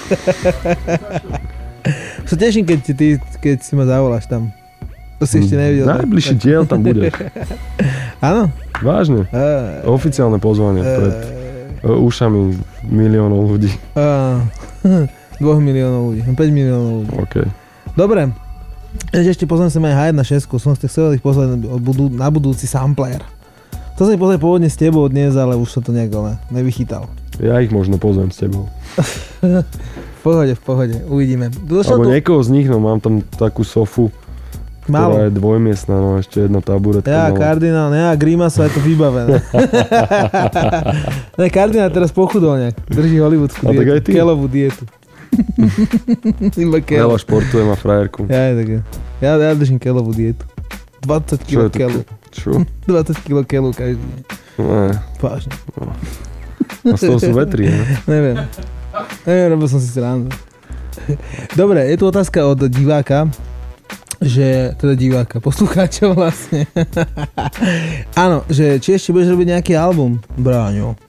Sa teším, keď si ma zavoláš tam. To si ešte nevidel. Najbližší diel tam bude. Áno? Vážne. Oficiálne pozvanie pred ušami miliónov ľudí. 2 miliónov ľudí, 5 miliónov ľudí. OK. Dobre. Ešte pozvem sa aj H1.6, som chcel ich pozvať na budúci sampler. To som ich pozvať pôvodne s tebou dnes, ale už sa to nejak nevychytal. Ja ich možno pozvem s tebou. V pohode, uvidíme. Alebo niekoho z nich, no mám tam takú sofu, ktorá je dvojmiestná, no ešte jedna taburetka. Ja, kardinál, Grimasa je to vybavené. Kardinál teraz pochudol nejak, drží hollywoodskú dietu, kelovú dietu. Veľa športuje, má frajerku. Ja držím kelovú dietu. 20 kg kelu. Čo? 20 kg kelu každý deň. Ne. Vážne. No. A z toho sú vetri, ne? Neviem, robil som si srandu. Dobre, je tu otázka od diváka, poslucháča vlastne. Áno, že či ešte budeš robiť nejaký album, Bráňo?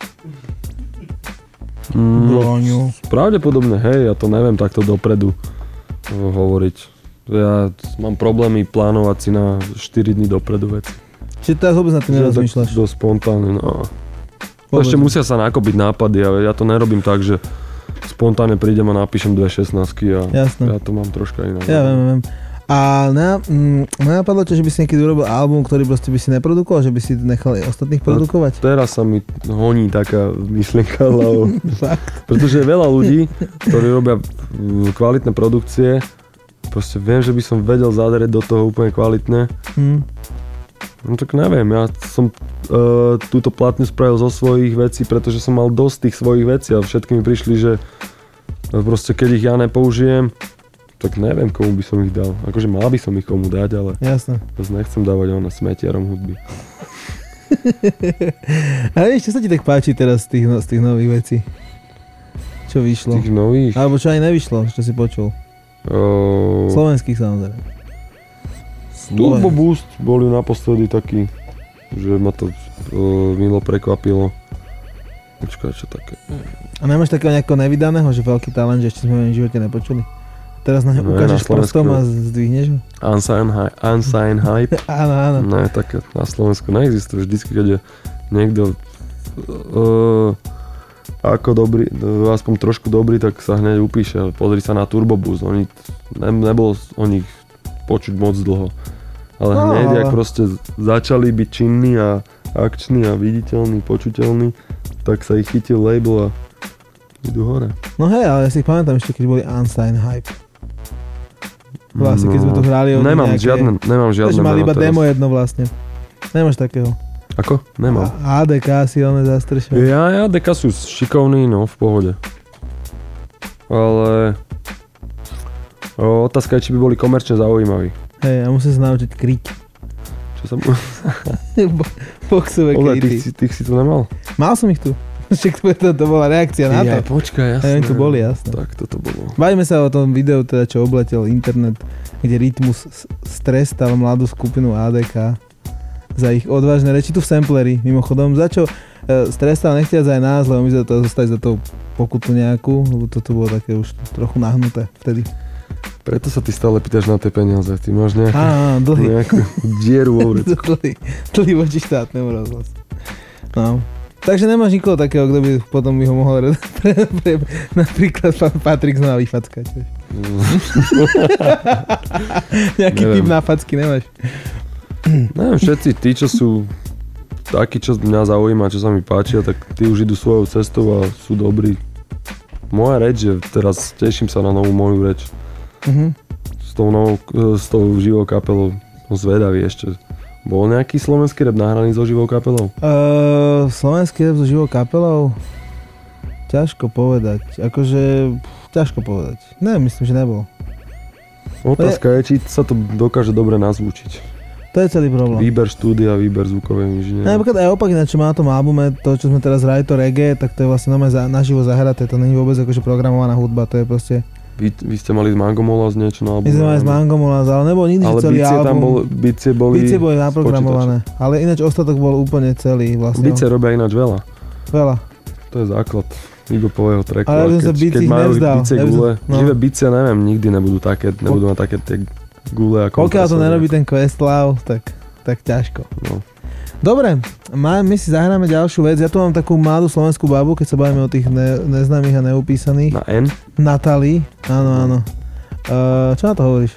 Bráňo. Pravdepodobne, hej, ja to neviem takto dopredu hovoriť. Ja mám problémy plánovať si na 4 dní dopredu veci. Čiže teraz vôbec na tým nerozmýšľaš? Dosť spontánne, no. Ešte musia sa nakopiť nápady, ale ja to nerobím tak, že spontánne prídem a napíšem 2 16-ky a ja to mám troška inak. Ja viem. A napadlo ťa, že by si niekedy urobil album, ktorý proste by si neprodukoval, že by si nechal ostatných produkovať? Teraz sa mi honí taká myšlienka hlavou. Pretože je veľa ľudí, ktorí robia kvalitné produkcie, proste viem, že by som vedel zadrieť do toho úplne kvalitné. No tak neviem, ja som túto platňu spravil zo svojich vecí, pretože som mal dosť tých svojich vecí a všetky mi prišli, že proste keď ich ja nepoužijem, tak neviem, komu by som ich dal. Akože mal by som ich komu dať, ale jasné. Zase nechcem dávať smetiarom hudby. Ale vieš, čo sa ti tak páči teraz z tých nových vecí? Čo vyšlo? Z tých nových? Alebo čo aj nevyšlo, čo si počul? Slovenských samozrejme. Turbo Boost boli naposledy taký, že ma to milo prekvapilo. Počkaj, čo také? A nemáš takého nejakého nevydaného, že veľký talent, že ešte sme v živote nepočuli? Teraz na ňo ukážeš prstom a zdvihneš ho? Unsigned hype. Áno. No, tak na Slovensku neexistuje. Vždycky, keď je niekto ako dobrý, aspoň trošku dobrý, tak sa hneď upíše. Pozri sa na Turbobus. Nebolo o nich počuť moc dlho. Ale hneď, jak proste začali byť činní a akční a viditeľní, počuteľní, tak sa ich chytil label a idú hore. No hej, ale ja si pamätám ešte, keď boli Unsigned Hype. Vlastne, keď sme tu hrali od nemám žiadne Takže mali iba demo jedno vlastne. Nemáš takého? Ako? Nemám. ADK si oné zastrešil. Ja ADK sú šikovní, no, v pohode. Ale otázka je, či by boli komerčne zaujímaví. Hej, a musím sa naučiť kryť. Čo sa... Boxové kryty. Tých si tu nemal? Mal som ich tu. Však to bola reakcia na to. Ja, počkaj, jasné. Oni tu boli, jasné. Tak toto bolo. Bavíme sa o tom videu, teda, čo obletel internet, kde Rytmus strestal mladú skupinu ADK za ich odvážne reči tu v Sampleri, mimochodom. Za čo strestal nechtiac aj nás, lebo my sme to zostali za to pokutu nejakú, lebo toto bolo také už trochu nahnuté vtedy. Preto sa ty stále pýtaš na tie peniaze. Ty máš nejakú dieru vo vrecku. Dlhý voči štátnemu rozhlasu. No. Takže nemáš nikoho takého, kto by potom ho mohol napríklad Patrik znova vyfackať. Nejaký typ na facky nemáš? Neviem, všetci tí, čo sú takí, čo mňa zaujíma, čo sa mi páčia, tak tí už idú svojou cestou a sú dobrí. Moja reč je, teraz teším sa na novú moju reč. S tou živou kapelou. Zvedavý ešte. Bol nejaký slovenský rap nahraný so živou kapelou? Slovenský rap so živou kapelou? Ťažko povedať. Ťažko povedať. Ne, myslím, že nebol. Otázka je, či sa to dokáže dobre nazvučiť. To je celý problém. Výber štúdia, výber zvukovej inžiniera. Napríklad aj opak, čo má na tom albume, to, čo sme teraz hrali, to reggae, tak to je vlastne naživo zahraté, to není vôbec akože programovaná hudba, to je proste... Vy ste mali z Mangomolas niečo na albume? My sme mali z Mangomolas, ale nebol nikdy celý album. Bicie boli naprogramované, ale ináč ostatok bol úplne celý vlastne. Bicie robia ináč veľa. Veľa. To je základ Igopového tracku. Ale ja som sa keď majú bicie gule, živé bicie, neviem, nikdy nebudú mať také tie gule a kompresor. Pokiaľ to nerobí ten Questlove, tak ťažko. No. Dobre, my si zahráme ďalšiu vec. Ja tu mám takú mladú slovenskú babu, keď sa bavíme o tých neznámych a neupísaných. Na N? Natali, áno. Čo na to hovoríš?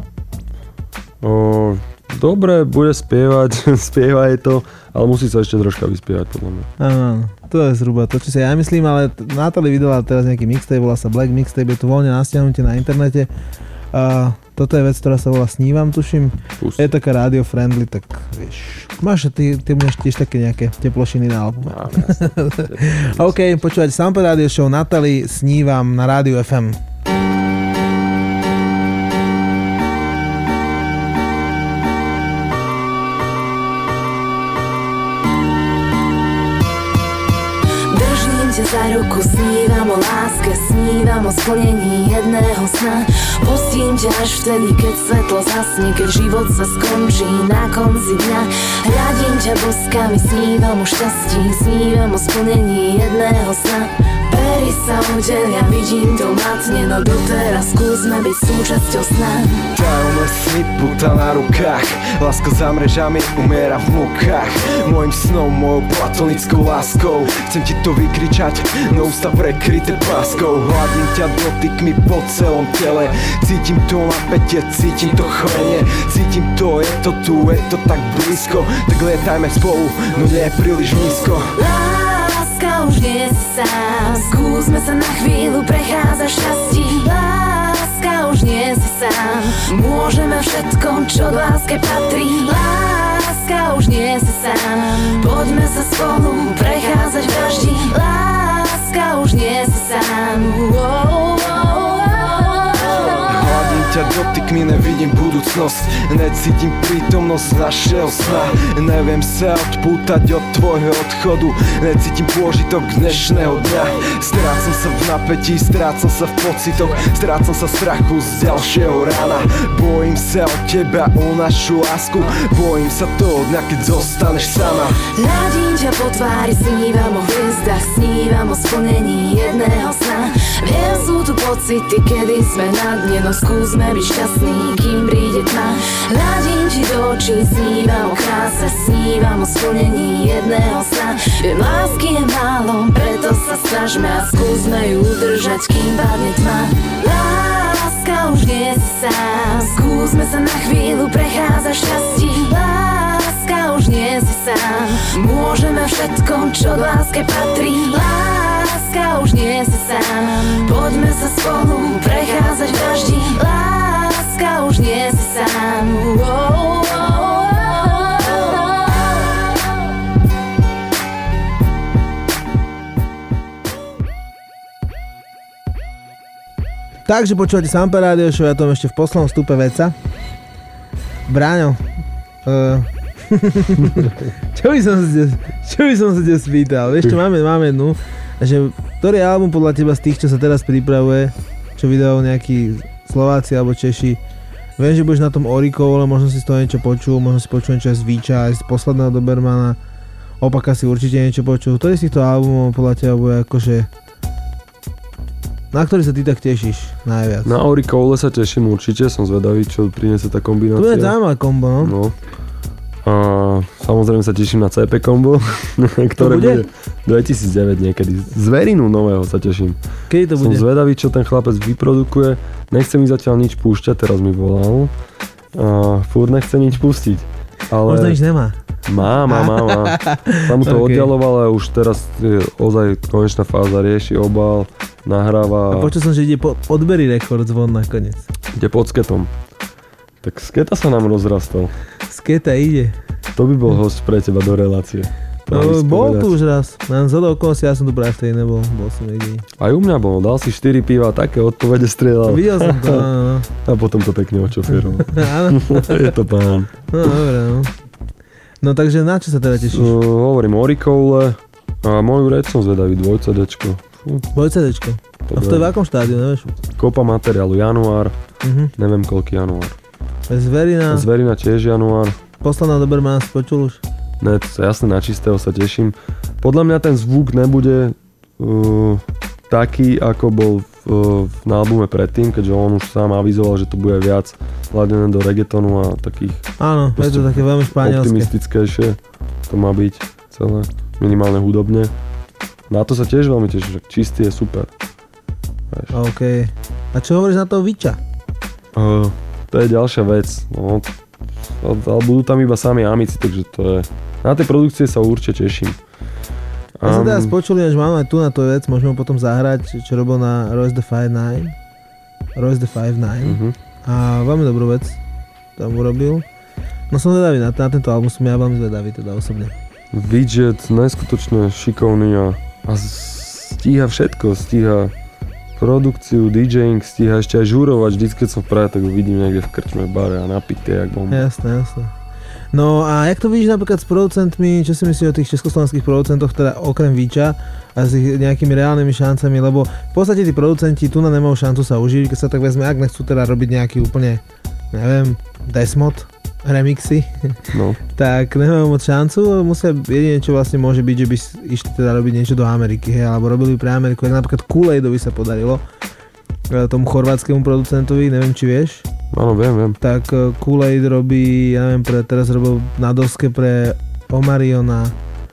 Dobre, bude spievať, spieva je to, ale musí sa ešte troška vyspievať, podľa mňa. Áno, to je zhruba to, čo si ja myslím, ale Natali vydala teraz nejaký mixtape, volá sa Black Mixtape, je tu voľne na stiahnutie na internete. Toto je vec, ktorá sa volá Snívam, tuším. Je taká radio friendly, tak vieš. Máš, ty budeš tiež také nejaké teplošiny na albume. OK, počúvať Sample Radio Show Natali, Snívam na Rádiu FM. Za ruku snívam o láske, snívam o splnení jedného sna. Pustím ťa až vtedy, keď svetlo zasne, keď život sa skončí na konci dňa. Hľadím ťa boskami, snívam o šťastí, snívam o splnení jedného sna. Pery sa udelia, vidím to matne, no doteraz skúsme byť súčasťou sna. Tajomné sny, puta na rukách, láska za mrežami umiera v mukách. Mojim snom, mojou platonickou láskou, chcem ti to vykričať, no ústa prekryté páskou. Hladím ťa dotykmi po celom tele, cítim to napätie, cítim to chorenie, cítim to, je to tu, je to tak blízko, tak lietajme spolu, no nie príliš nízko. Láska, už nie si sám, skúsme sa na chvíľu prechádzať šťastí. Láska, už nie si sám, môžeme všetko, čo k láske patrí. Láska, už nie si sám, poďme sa spolu prechádzať v daždi. Láska, už nie si sám. Hladím ťa dotykmi, nevidím budúcnosť, necítim prítomnosť našeho sna. Neviem sa odpútať od tvojho odchodu, necítim pôžitok dnešného dňa. Strácam sa v napätí, strácam sa v pocitoch, strácam sa strachu z ďalšieho rána. Bojím sa o teba, o našu lásku, bojím sa toho dňa, keď zostaneš sama. Hľadím ťa po tvári, snívam o hviezdach, snívam o splnení jedného sna. Viem, sú tu pocity, kedy sme na dne, no skúsme byť šťastný, kým príde tma. Hľadím ti do očí, snívam o kráse, snívam o splnení jedného sna. Viem, lásky je málo, preto sa snažme a skúsme ju udržať, kým padne tma. Láska, už nie si sám, skúsme sa na chvíľu prechádzať šťastí. Láska, už nie si sám, môžeme všetko, čo k láske patrí. Láska, už nie si sám, poďme sa spolu prechádzať v daždi. Láska, už nie si sám. Takže počúvate Samper Radio Show, ja tom ešte v poslednom vstupe veca. Bráňo, čo by som sa te spýtal? Vieš čo, máme jednu, že ktorý album podľa teba z tých, čo sa teraz pripravuje, čo vydávajú nejakí Slováci alebo Češi, viem, že budeš na tom Orikov, ale možno si z toho niečo počul, možno si počul niečo aj z Víča, aj z posledného Dobermana, Opaka si určite niečo počul. Ktorý z týchto albumov podľa teba bude akože, na ktorý sa ty tak tešíš najviac? Na Orikole sa teším určite, som zvedavý, čo priniesie tá kombinácia. To je zaujímavé kombo, no. No. A samozrejme sa teším na CP kombo, ktoré bude 2009 niekedy. Zverinu nového sa teším. Kedy to bude? Som zvedavý, čo ten chlapec vyprodukuje. Nechce mi zatiaľ nič púšťať, teraz mi volal. A furt nechce nič pustiť. Ale možno nič nemá. Má. Sa mu to oddialoval, ale už teraz je ozaj konečná fáza, rieši obal, nahráva. A počul som, že ide odberí rekord zvon nakoniec. Ide pod Sketom. Tak Sketa sa nám rozrastal. Sketa ide. To by bol host pre teba do relácie. No, bol tu už raz. Len zhodou okolností, ja som tu práve vtedy nebol. Bol som jediný. Aj u mňa bol. Dal si 4 piva, také odpovede strieľal. Videl som to, áno. A potom to pekne očofieroval. Je to pán. No, dobré, no. No takže na čo sa teda tešíš? Hovorím o Orikole a moju reč som zvedavý, 2CDčko. 2CDčko? A to je v akom štádiu, nevieš? Kopa materiálu, január, neviem koľký január. Zverina tiež január. Posledná Dobermana si počul už? Ne, jasne, na čistého sa teším. Podľa mňa ten zvuk nebude taký, ako bol na albume predtým, keďže on už sám avizoval, že to bude viac hladené do reggaetonu a takých... Áno, je to také veľmi španielské. Optimistickejšie to má byť celé, minimálne hudobne. Na to sa tiež veľmi teším, že čistý je super. Vieš. OK. A čo hovoríš na toho Víča? To je ďalšia vec. No, ale budú tam iba sami amici, takže to je... Na tej produkcie sa určite teším. Ja som teraz počul, že máme aj tu na to vec, môžeme ho potom zahrať, čo robil na Royce the 5'9". A veľmi dobrú vec tam urobil. No som zvedavý, na tento album som ja veľmi zvedavý, teda osobne. Widget, neskutočne šikovný a stíha všetko, stíha produkciu, DJing, stíha ešte aj žúrovať, vždycky keď som v Prahe, tak ho vidím niekde v krčme, bare a napité, jak bomba. Jasné. No a jak to vidíš napríklad s producentmi, čo si myslíš o tých československých producentoch, teda okrem Víča a s nejakými reálnymi šancami, lebo v podstate tí producenti tu nemajú šancu sa užiť, keď sa tak vezme, ak nechcú teda robiť nejaký úplne, neviem, Desmod remixy, no. Tak nemajú moc šancu, musia jedine čo vlastne môže byť, že by išli teda robiť niečo do Ameriky, hej, alebo robili pre Ameriku, jak napríklad Kool-Aidovi sa podarilo, tomu chorvátskemu producentovi, neviem či vieš. Áno, viem. Tak Kool-Aid robí, ja neviem, teraz robil na doske pre Omariona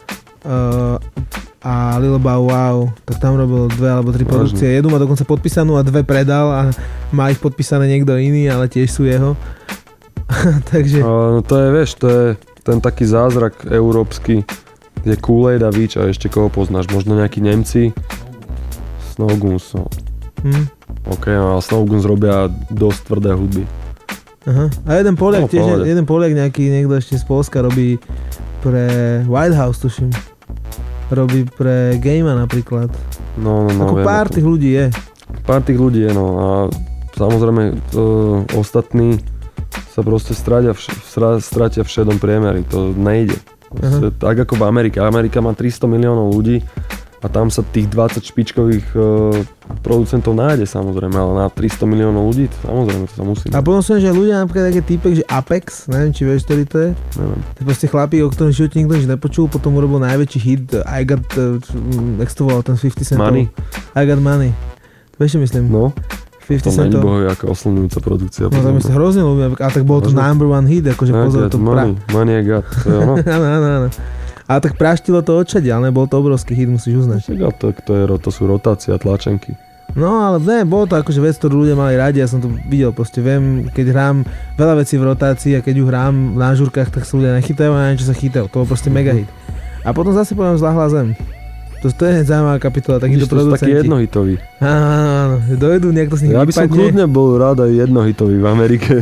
a Lil Bow Wow, tak tam robil 2 alebo 3 produkcie. Jednu má dokonca podpísanú a 2 predal a má ich podpísané niekto iný, ale tiež sú jeho. Takže... No to je, vieš, to je ten taký zázrak európsky, kde Kool-Aid a Víč a ešte koho poznáš, možno nejakí Nemci. Snowgoons, no. OK, no a Snowgoons robia dosť tvrdé hudby. Aha. A jeden Poliak niekto ešte z Polska robí pre White House, tuším. Robí pre Gamea napríklad. No. Ako pár tých ľudí je. Pár tých ľudí je, no a samozrejme ostatní sa proste stratia v šedom priemeri, to nejde. Proste, tak ako v Amerike. Amerika má 300 miliónov ľudí a tam sa tých 20 špičkových producentov nájde samozrejme, ale na 300 miliónov ľudí, samozrejme, to sa musí. A potom som, že ľudia napríklad taký týpek, že Apex, neviem, či vieš, ktorý to je? Neviem. To je proste chlapík, o ktorom živote nikto nič nepočul, potom urobil najväčší hit I Got, jak to volal, ten 50 centov. Money? I Got Money. Vieš, čo myslím? No. 50 to není centov. bohojaká oslňujúca produkcia. No to mi sa hrozne ľúbim, a tak bol to number one hit, akože pozor to Money I got, to je ono. Áno. Ale tak praštilo to odčade, ale nebol to obrovský hit, musíš uznať. To sú rotácia, tlačenky. No ale ne, bolo to akože vec, ktorú ľudia mali radi, ja som to videl, proste viem, keď hrám veľa vecí v rotácii a keď ju hrám na žúrkach, tak sa ľudia nechytajú a neviem, čo sa chytajú, to bol proste mega hit. A potom zase poviem Zľahla zem. To je zaujímavá kapitola, takýto producenti. To sú taký jednohitový. Áno, dojdú, nejak to s nich vypadne. Ja by som kľudne bol rád aj jednohitový v Amerike.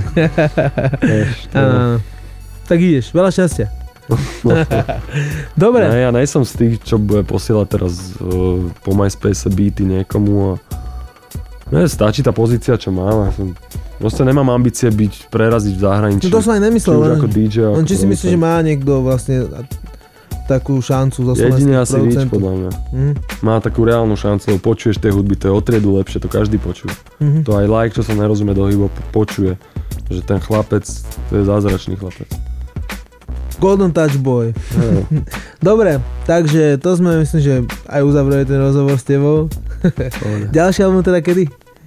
Áno. Tak ideš, veľa šťastia. Dobre. Ja nejsom z tých, čo bude posielať teraz po MySpace beaty niekomu. Stačí tá pozícia, čo mám. Proste nemám ambície preraziť v zahraničí. No to som aj nemyslel, ako DJ. Či si myslíš, že má niekto vlastne takú šancu zo slovenských jedine asi Víč, producentov. podľa mňa. Má takú reálnu šancu, lebo počuješ tie hudby, to je o triedu lepšie, to každý počuje. To aj like, čo sa nerozumie do hip-hopu, počuje, že ten chlapec, to je zázračný chlapec. Golden Touch Boy. Dobre, takže to sme, myslím, že aj uzavreli ten rozhovor s tebou. Ďalší album teda kedy?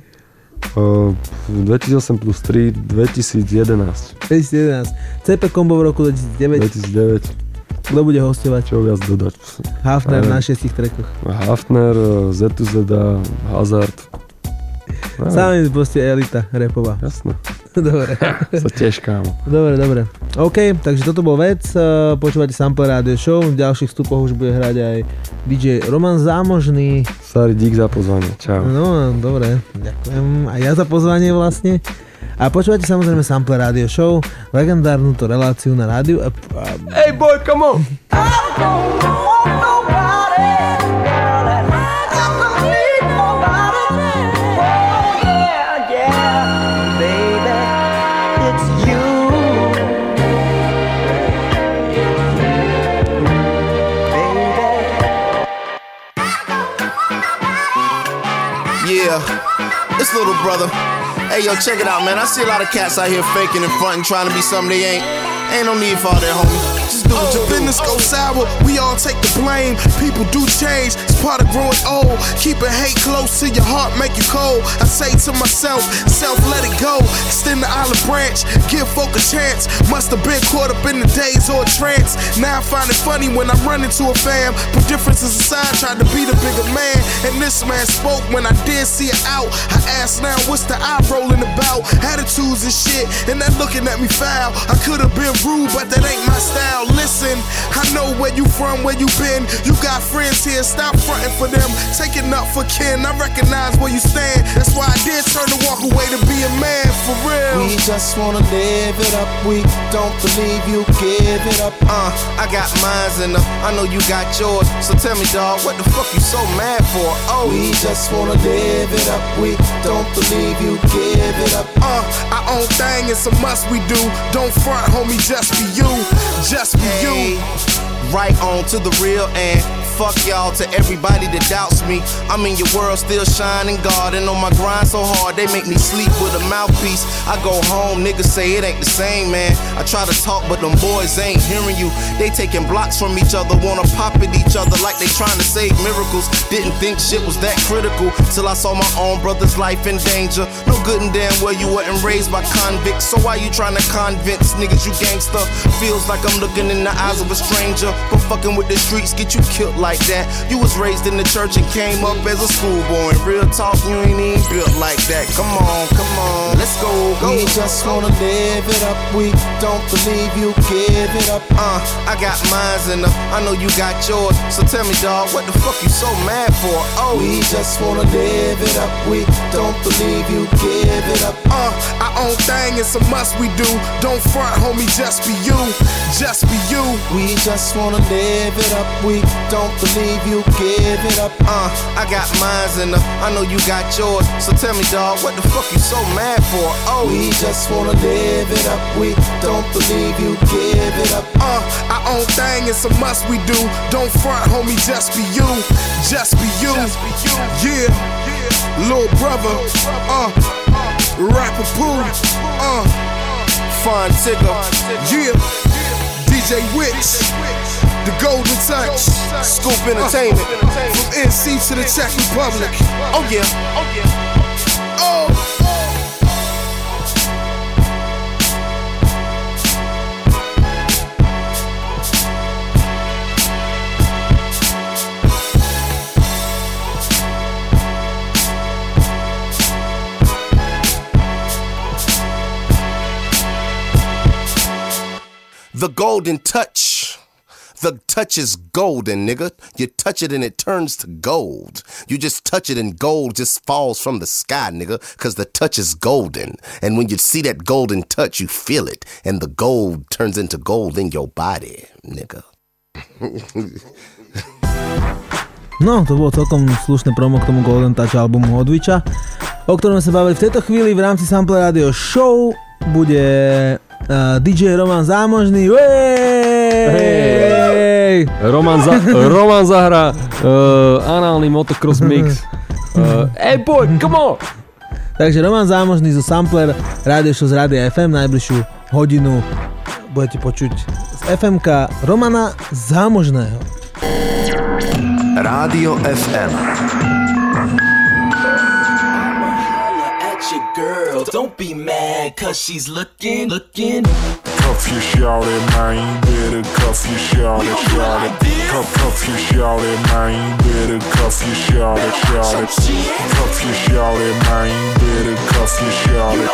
2008 plus 3, 2011. 2011. CP Combo v roku 2009. Kto bude hostovať? Čo viac dodať? Hafner na 6 trackoch. Hafner, Z2Z, Hazard. Sám proste elita rapová. Jasné. Dobre. Sa tiež kámo. Dobre. OK, takže toto bol vec. Počúvate Sample Radio Show. V ďalších vstupoch už bude hrať aj DJ Roman Zámožný. Sari, dík za pozvanie. Čau. No, dobre. Ďakujem. A ja za pozvanie vlastne. A počúvate samozrejme Sample Radio Show, legendárnu to reláciu na rádiu. Hey boy, come on! Yeah, it's little brother. Hey, yo, check it out, man. I see a lot of cats out here faking and fronting, trying to be something they ain't. Ain't no need for all that, homie. Just do what you do. Business go sour, we all take the blame. People do change, it's part of growing old. Keeping hate close to your heart, make you cold. I say to myself, let it go. Extend the olive branch, give folk a chance. Must have been caught up in the days or a trance. Now I find it funny when I run into a fam. Put differences aside, tried to be the bigger man. And this man spoke when I did see it out. I asked now, what's the eye rolling about? Attitudes and shit, and that looking at me foul. I could have been rude, but that ain't my style. Listen, I know where you from, where you been. You got friends here, stop fronting for them. Taking up for kin, I recognize where you stand. That's why I did turn to walk away to be a man, for real. We just wanna live it up, we don't believe you give it up. I got mines and I know you got yours. So tell me, dawg, what the fuck you so mad for? Oh, we just wanna live it up, we don't believe you give it up. Our own thing, it's a must we do. Don't front, homie, just be you, just be you. Right on to the real and fuck y'all to everybody that doubts me. I'm in your world still shining God, and on my grind so hard they make me sleep with a mouthpiece. I go home, niggas say it ain't the same, man. I try to talk but them boys ain't hearing you. They taking blocks from each other, wanna pop at each other like they trying to save miracles. Didn't think shit was that critical till I saw my own brother's life in danger. No good and damn well you wasn't raised by convicts, so why you trying to convince niggas you gangster? Feels like I'm looking in the eyes of a stranger, but fucking with the streets get you killed like that. You was raised in the church and came up as a schoolboy. In real talk, you ain't even built like that. Come on, come on. let's go. We just wanna live it up. We don't believe you give it up. I got mines and I know you got yours. So tell me, dawg, what the fuck you so mad for? Oh, we just wanna live it up. We don't believe you give it up. Our own thing, it's a must we do. Don't front, homie, just be you. Just be you. We just wanna live it up. We don't believe you give it up. I got mines and I know you got yours. So tell me, dawg, what the fuck you so mad for? Oh, we just wanna live it up. We don't believe you give it up. Our own thing, it's a must we do. Don't front, homie, just be you. Just be you. Yeah. Lil' brother. Rapper Pooh. Fine Tigger. Yeah. DJ Wicks. The Golden Touch. Scoop Entertainment. From NC to the Czech Republic. Oh yeah. Oh. The Golden Touch. The touch is golden, nigga. You touch it and it turns to gold. You just touch it and gold just falls from the sky, nigga, cause the touch is golden. And when you see that golden touch, you feel it. And the gold turns into gold in your body, nigga. No, to bolo celkom slušné promo k tomu Golden Touch albumu od Witcha, o ktorom sa bavili v tejto chvíli v rámci Sample Radio Show. Bude DJ Roman Zámožný. Hej! Roman zahra análny motocross mix. Hey boy, come on! Takže Roman Zámožný zo Sampler Radio Show z Rádia FM. Najbližšiu hodinu budete počuť z FMK Romana Zámožného. Rádio FM. Girl, don't be mad, cause she's looking. Cuff your shawty, man, you better cuff your shawty. Cuff your shawty, man, you better cuff your shawty. Cuff your shawty, man, you better cuff your shawty.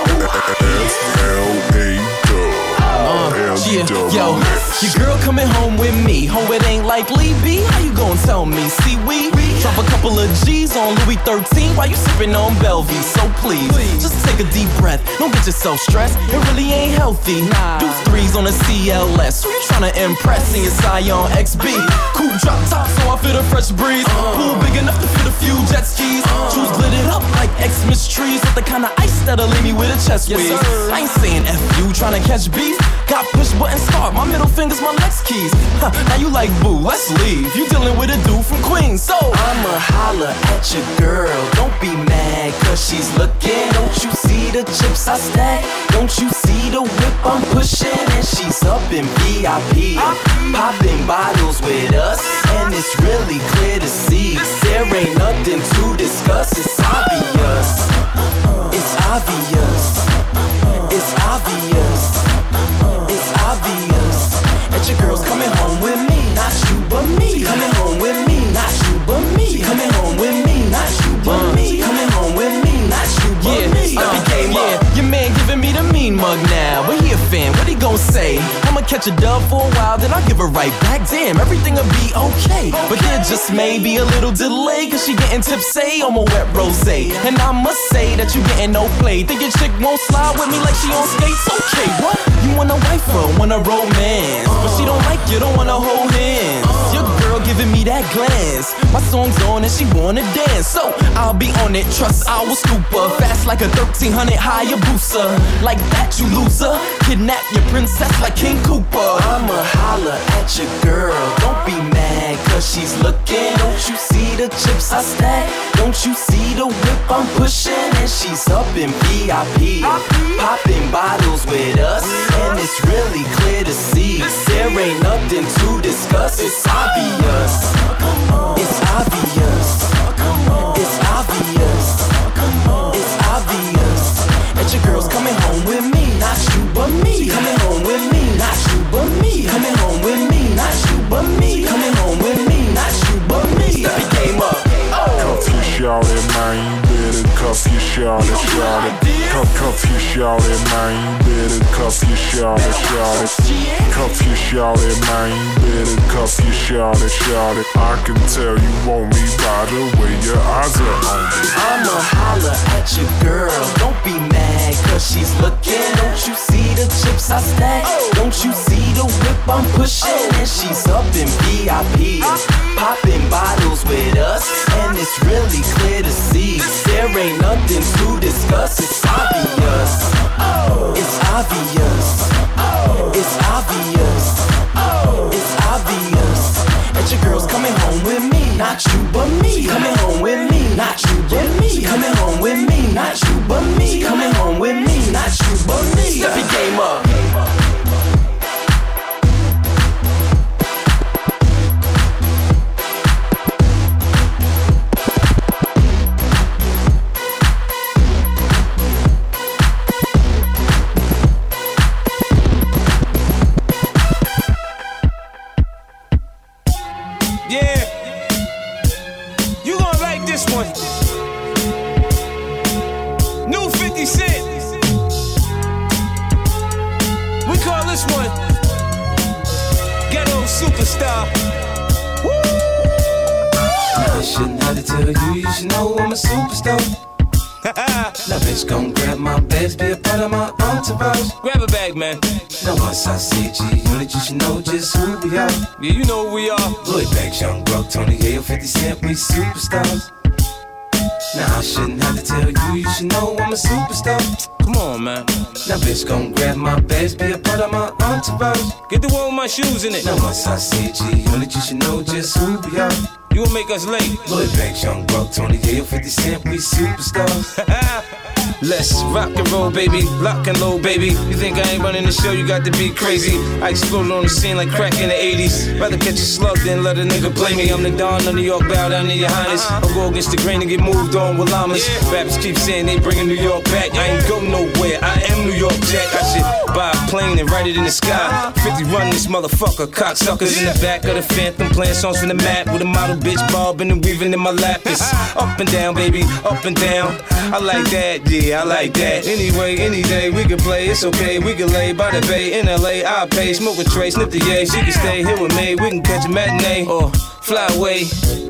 Yeah, yo, your girl coming home with me. Home it ain't likely B. How you gon' tell me? See, we drop a couple of G's on Louis 13 while you sipping on Bellevue. So please, just take a deep breath. Don't get yourself stressed. It really ain't healthy. Do threes on a CLS. Who you tryna impress in your Scion XB? Coupe drop top, so I feel a fresh breeze. Pool big enough to fit a few jet skis. Shoes glittered up like Xmas trees. With the kind of ice that'll leave me with a chest wheeze. I ain't saying F you, tryna catch beef. Got push button start, my middle finger's my Lex keys. Now you like boo, let's leave. You dealing with a dude from Queens, so I'ma holler at your girl. Don't be mad, cause she's looking. Don't you see the chips I stack? Don't you see the whip I'm pushing? And she's up in VIP, popping bottles with us. And it's really clear to see there ain't nothing to discuss. It's obvious. It's obvious. It's obvious. It's obvious that your girl's coming home with me, not you but me. She coming home with me, not you but me. She coming home with me, not you but me. Coming home with me, not you but me. Your man giving me the mean mug now, but he a fan. What he gon' say? I'ma catch a dub for a while, then I'll give her right back. Damn, everything'll be okay. But there just may be a little delay, cause she getting tipsy on my wet rosé. And I must say that you getting no play. Think your chick won't slide with me like she on skates? Okay, what? You want a wife or want a romance? But she don't like you, don't wanna hold hands. Your girl giving me that glance. My song's on and she wanna dance, so I'll be on it. Trust I will scoop her fast like a 1300 Hayabusa. Like that, you loser. Kidnap your princess like King Cooper. I'ma holler at your girl. Don't be mad, cause she's looking. Don't you see the chips I stack? Don't you see the whip I'm pushing? And she's up in VIP, popping bottles with us. And it's really clear to see there ain't nothing to discuss. It's obvious. It's obvious. It's obvious. It's obvious that your girl's coming home with me, not you but me. She coming home with me, not you but me. She coming home with me, not you but me. She coming home with me, not you but me. Step your game up. Cuff your shawty, man, you better cuff your shawty. shawty. Cuff your shawty, man, you better cuff your shawty, shawty. Cuff your shawty, man, you better cuff your shawty, shawty. I can tell you want me by the way your eyes are on me. I'ma holler at your girl, don't be mad cause she's looking. Don't you see the chips I stack? Don't you see the whip I'm pushing? And she's up in VIP, popping bottles with us. And it's really clear to see there ain't nothing to discuss. It's obvious, it's obvious, it's obvious, it's obvious that your girl's coming home with me, not you but me. Coming home with me, not you but me. Coming home with me, not you but me. Coming home with me, not you but me. Step your game up. Grab a bag, man. Now once I see G Unit, you should know just who we are. Yeah, you know who we are. Lloyd Banks, Young Buck, Tony Yale, 50 Cent, we superstars. Now I shouldn't have to tell you, you should know I'm a superstar. Come on, man. Now bitch gon' grab my bags, be a part of my entourage. Get the one with my shoes in it. Now once I see G Unit, you should know just who we are. You gon' make us late. Lloyd Banks, Young Buck, Tony Yale, 50 Cent, we superstars. Let's rock and roll, baby, lock and load, baby. You think I ain't running the show, you got to be crazy. I exploded on the scene like crack in the 80s. Rather catch a slug than let a nigga play me. I'm the Don of New York, bow down to your highness. I'll go against the grain and get moved on with llamas. Rappers keep saying they bringing New York back. I ain't go nowhere, I am New York Jack. I should buy a plane and write it in the sky. 50 run this motherfucker, cocksuckers in the back of the Phantom, playing songs from the map with a model bitch bobbing and weaving in my lap. It's up and down, baby, up and down. I like that, yeah, I like that. Anyway, any day we can play, it's okay. We can lay by the bay in LA. I'll pay, smoke a tray, snip the yay. She can stay here with me. We can catch a matinee or fly away.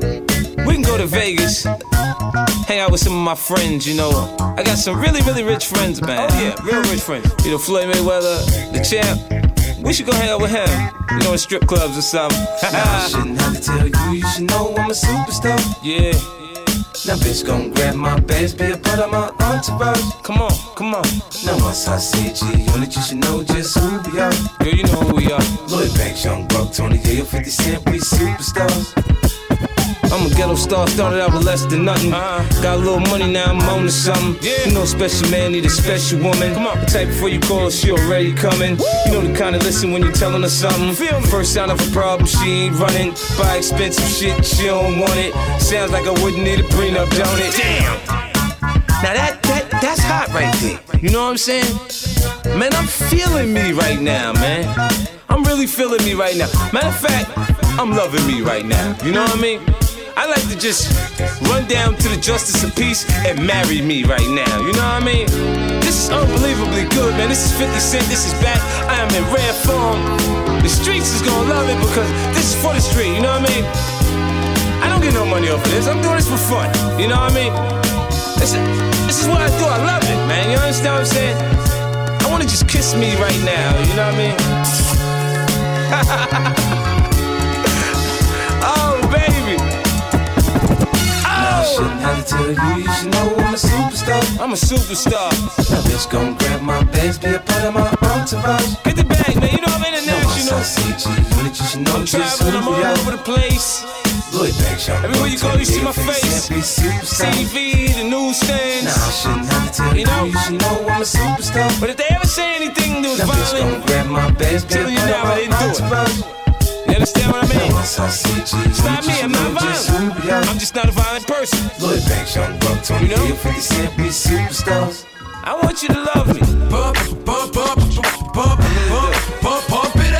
We can go to Vegas, hang out with some of my friends, you know. I got some really, really rich friends, man. Oh yeah, real rich friends. You know, Floyd Mayweather, the champ. We should go hang out with him, you know, in strip clubs or something. Now I shouldn't have to tell you, you should know I'm a superstar. Yeah. Now bitch gon' grab my bags, be a part of my entourage. Come on, come on. Now once I see G Unit, you should know just who we are. Girl, you know who we are. Lloyd Banks, Young Buck, Tony Yale, 50 Cent, we superstars. I'm a ghetto star, started out with less than nothing. Got a little money, now I'm on to something. You know, special man need a special woman. Come on, the type before you call her, she already coming. You know the kind of listen when you telling her something. First sign of a problem, she ain't running. Buy expensive shit, she don't want it. Sounds like I wouldn't need a prenup, don't it? Damn. Now that's hot right there. You know what I'm saying? Man, I'm feeling me right now, man. I'm really feeling me right now. Matter of fact, I'm loving me right now. You know what I mean? I like to just run down to the Justice of Peace and marry me right now. You know what I mean? This is unbelievably good, man. This is 50 Cent, this is back. I am in rare form. The streets is gonna love it because this is for the street, you know what I mean? I don't get no money off of this. I'm doing this for fun. You know what I mean? This is what I do. I love it, man. You understand what I'm saying? I wanna just kiss me right now, you know what I mean? Oh, baby. Now I shouldn't have to tell you, you should know I'm a superstar. I'm a superstar. Now bitch gon' grab my bags, be a part of my entourage. Get the bag, man, you know I'm international. Now once I see G Unit, you should know I'm just who traveling, I'm we all are. over the place. Lloyd Banks, Young Everywhere Buck, you go, Tony you see Yale, my 50 face. Cent, we superstars. TV, the newsstands. Now I shouldn't have to tell you, you should know I'm a superstar. But if they ever say anything that was now bitch gon' violent, grab my bags, be a telling you part now, of I didn't my do it. entourage. You understand what I mean? Now once I see G It's not Unit, me, you I'm should not know just who violent. we are. I'm just not a violent person. Lloyd Banks, Young Buck, Tony You know? Yale, 50 Cent, we superstars. I want you to love me. Pump it up. Pump it up. Pump it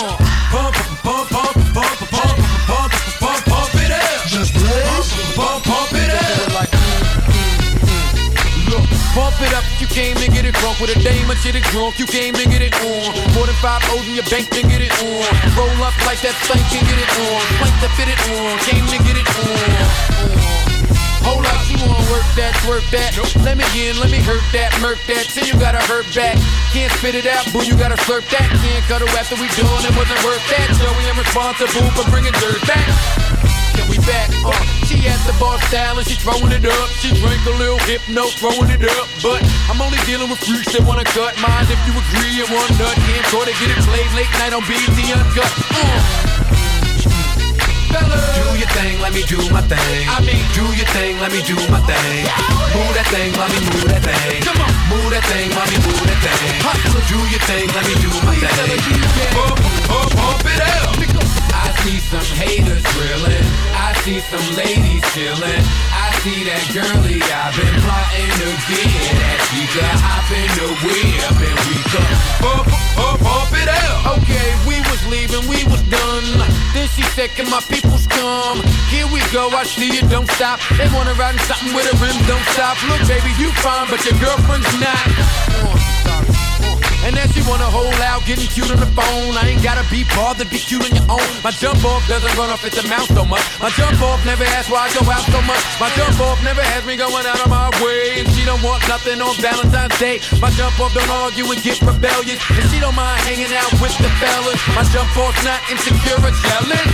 up. Just pump it up. Look, pump it up, came to get it drunk with a dame or shit it drunk. You came to get it on. More than 5 O's in your bank to get it on. Roll up like that thing can get it on. Plank to fit it on. Came to get it on. Hold up, you wanna work that, twerk that. Let me in, let me hurt that, murk that. Till you gotta hurt back. Can't spit it out, boo, you gotta slurp that. Can't cuddle after we done, it wasn't worth that. So we am responsible for bringing dirt back. Can we back? She at the bar style and she throwing it up. She drink a little hypno, throwing it up. But I'm only dealing with freaks that wanna cut mine. If you agree, you want nut. Can't try to get it played late night on BET Uncut. Do your thing, let me do my thing. I mean, do your thing, let me do my thing. Move that thing, mommy, move that thing. Come on, move that thing, mommy, move that thing. Do your thing, let me do my thing. Pump it up. I see some haters drilling. I see some ladies chilling. I see that girlie I've been plotting to get. That she could hop in the whip and we could pump it up. Okay, we was leaving, we was done. Then she said, can my peoples come? Here we go, I see you, don't stop. They wanna ride in something with a rim, don't stop. Look, baby, you fine, but your girlfriend's not. And then she wanna hold out, getting cute on the phone. I ain't gotta be bothered, be cute on your own. My jump off doesn't run off at the mouth so much. My jump off never asks why I go out so much. My jump off never has me going out of my way. And she don't want nothing on Valentine's Day. My jump off don't argue and get rebellious. And she don't mind hanging out with the fellas. My jump off's not insecure or jealous.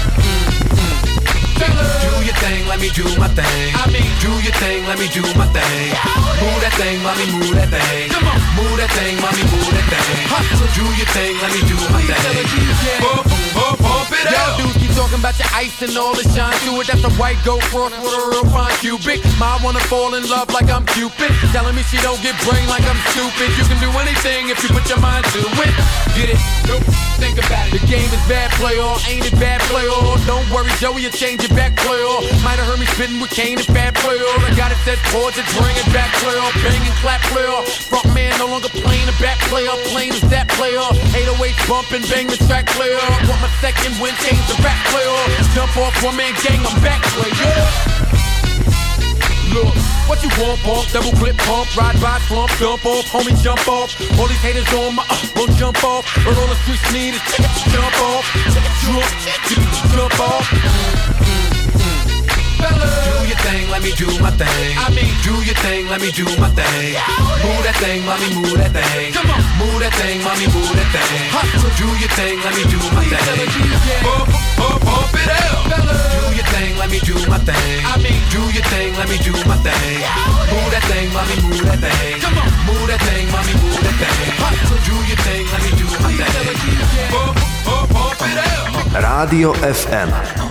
Do your thing, let me do my thing. I mean, do your thing, let me do my thing. Move that thing, mommy, move that thing. Come on, move that thing, mommy, move that thing. Do your thing, let me do my thing. Pump it up. Y'all dudes keep talking about your ice and all the shine to it. That's a white gold cross with a real fine cubic. Ma wanna fall in love like I'm Cupid. Telling me she don't get brain like I'm stupid. You can do anything if you put your mind to it. Get it? Nope. Think about it. The game is bad, play all. Ain't it bad, play all? Don't worry, Joey, you change it back, play all. Might have heard me spitting with Kane and bad, play all. I got it set forward to bring it back, play all. Bang and clap, play all. Front man no longer playing the back, play all. Plain as that, play all. 808 bumping, bang the track, play all. Want my second win, change the back, play all. Jump off, one man gang, I'm back, play all. Look, what you want, pump, double clip, pump, ride by, slump, jump off, homie, jump off. All these haters on my won't jump off. But all the streets need is jump off, jump off. Do your thing, let me do my thing. I mean, do your thing, let me do my thing. Move that thing, mommy, move that thing. Come on, move that thing, mommy, move that thing. Do your thing, let me do my thing. Pump it up. Do your thing, let me do my thing. I mean, do your thing, let me do my thing. Move that thing, mommy, move that thing. Come on, move that thing, mommy, move that thing. Do your thing, let me do my thing. Pump it up. Rádio FM.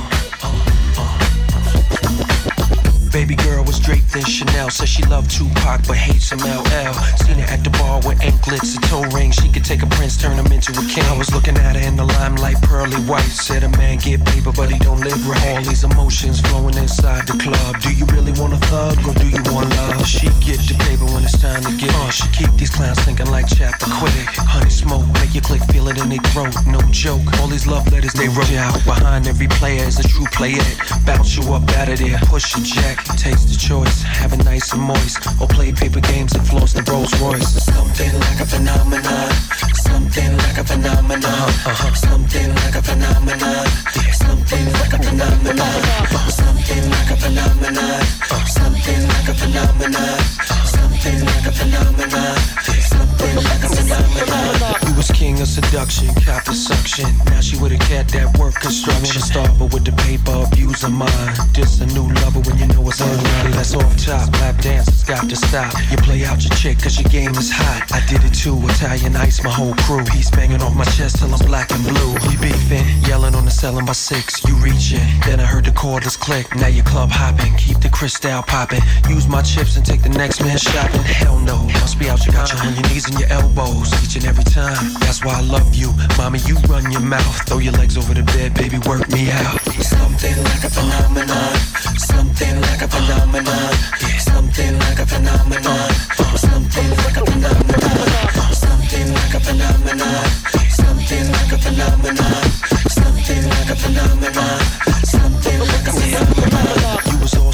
Baby girl was draped in Chanel. Said she loved Tupac but hates some LL. Seen her at the bar with anklets and toe rings. She could take a prince, turn him into a king. I was looking at her in the limelight, pearly white. Said a man get paper but he don't live right. All these emotions flowing inside the club. Do you really want a thug or do you want love? She get the paper when it's time to get it. She keep these clowns thinking like chapter quick. Honey smoke, make your click feel it in their throat. No joke, all these love letters they wrote out. Behind every player is a true player. Bounce you up out of there, push your jack. Taste the choice, have it nice and moist. Or play paper games and floss the Rolls Royce. Something like a phenomenon. Something like a phenomenon. Something like a phenomenon. Something like a phenomenon. Something like a phenomenon. Something like a phenomenon. Something like a phenomenon. Something like a phenomenon. You was king of seduction, copper suction. Now she with a cat that work construction. Star but with the paper abusing mine. This a new lover when you know it's online. That's off top, lap dancers got to stop. You play out your chick cause your game is hot. I did it too, Italian ice, my whole crew. He's banging off my chest till I'm black and blue. We beefing, yelling on the ceiling by 6. You reaching, then I heard the cordless click. Now you club hopping, keep the crystal popping. Use my chips and take the next man shopping. Hell no, must be out your mind. On your knees and your elbows, each and every time. That's why I love you, mommy, you run your mouth. Throw your legs over the bed, baby, work me out. Something like a phenomenon. Something like a phenomenon. Something like a phenomenon. Something like a phenomenon. Something like a phenomenon. Something like a phenomenon. Something like a phenomenon. Something like a phenomenon. You was all souped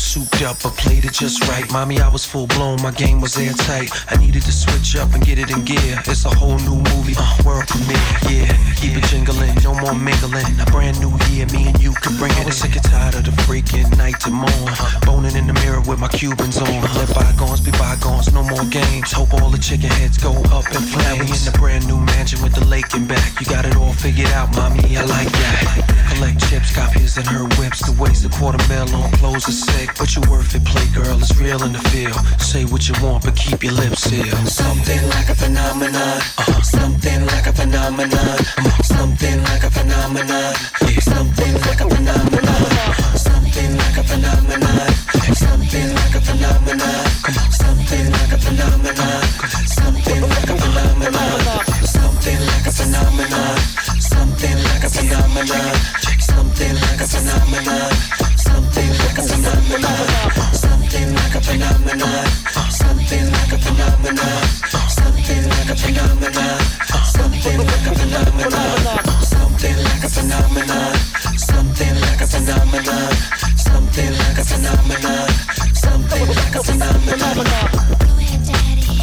switch up, but played it just right. Mommy, I was full blown, my game was airtight. I needed to switch up and get it in gear. It's a whole new movie, world premiere, yeah. Keep it jingling, no more mingling. A brand new year, me and you could bring it. I was sick and tired of the freaking night to morn. Boning in the mirror with my Cubans on. Let bygones be bygones, no more games. Hope all the chicken heads go up in flames. Now we in the brand new mansion with the lake in back. You got it all figured out, mommy, I like that. Collect chips, cop his and her whips. To waste $250,000 on clothes is sick, but you worth it, play girl, it's real in the field. Say what you want, but keep your lips sealed. Something like a phenomenon, something like a phenomenon, something like a phenomenon, something like a phenomenon, something like a phenomenon, something like a phenomenon, something like a phenomenon, something like a phenomenon, something like a phenomenon, something like a phenomenon, something like a phenomenon, something like a phenomenon, something like a phenomenon, something like a phenomenon, something like a phenomenon, something like a phenomenon, something like a phenomenon, something like a phenomenon, something like a phenomenon, something like a phenomenon. Go ahead, daddy.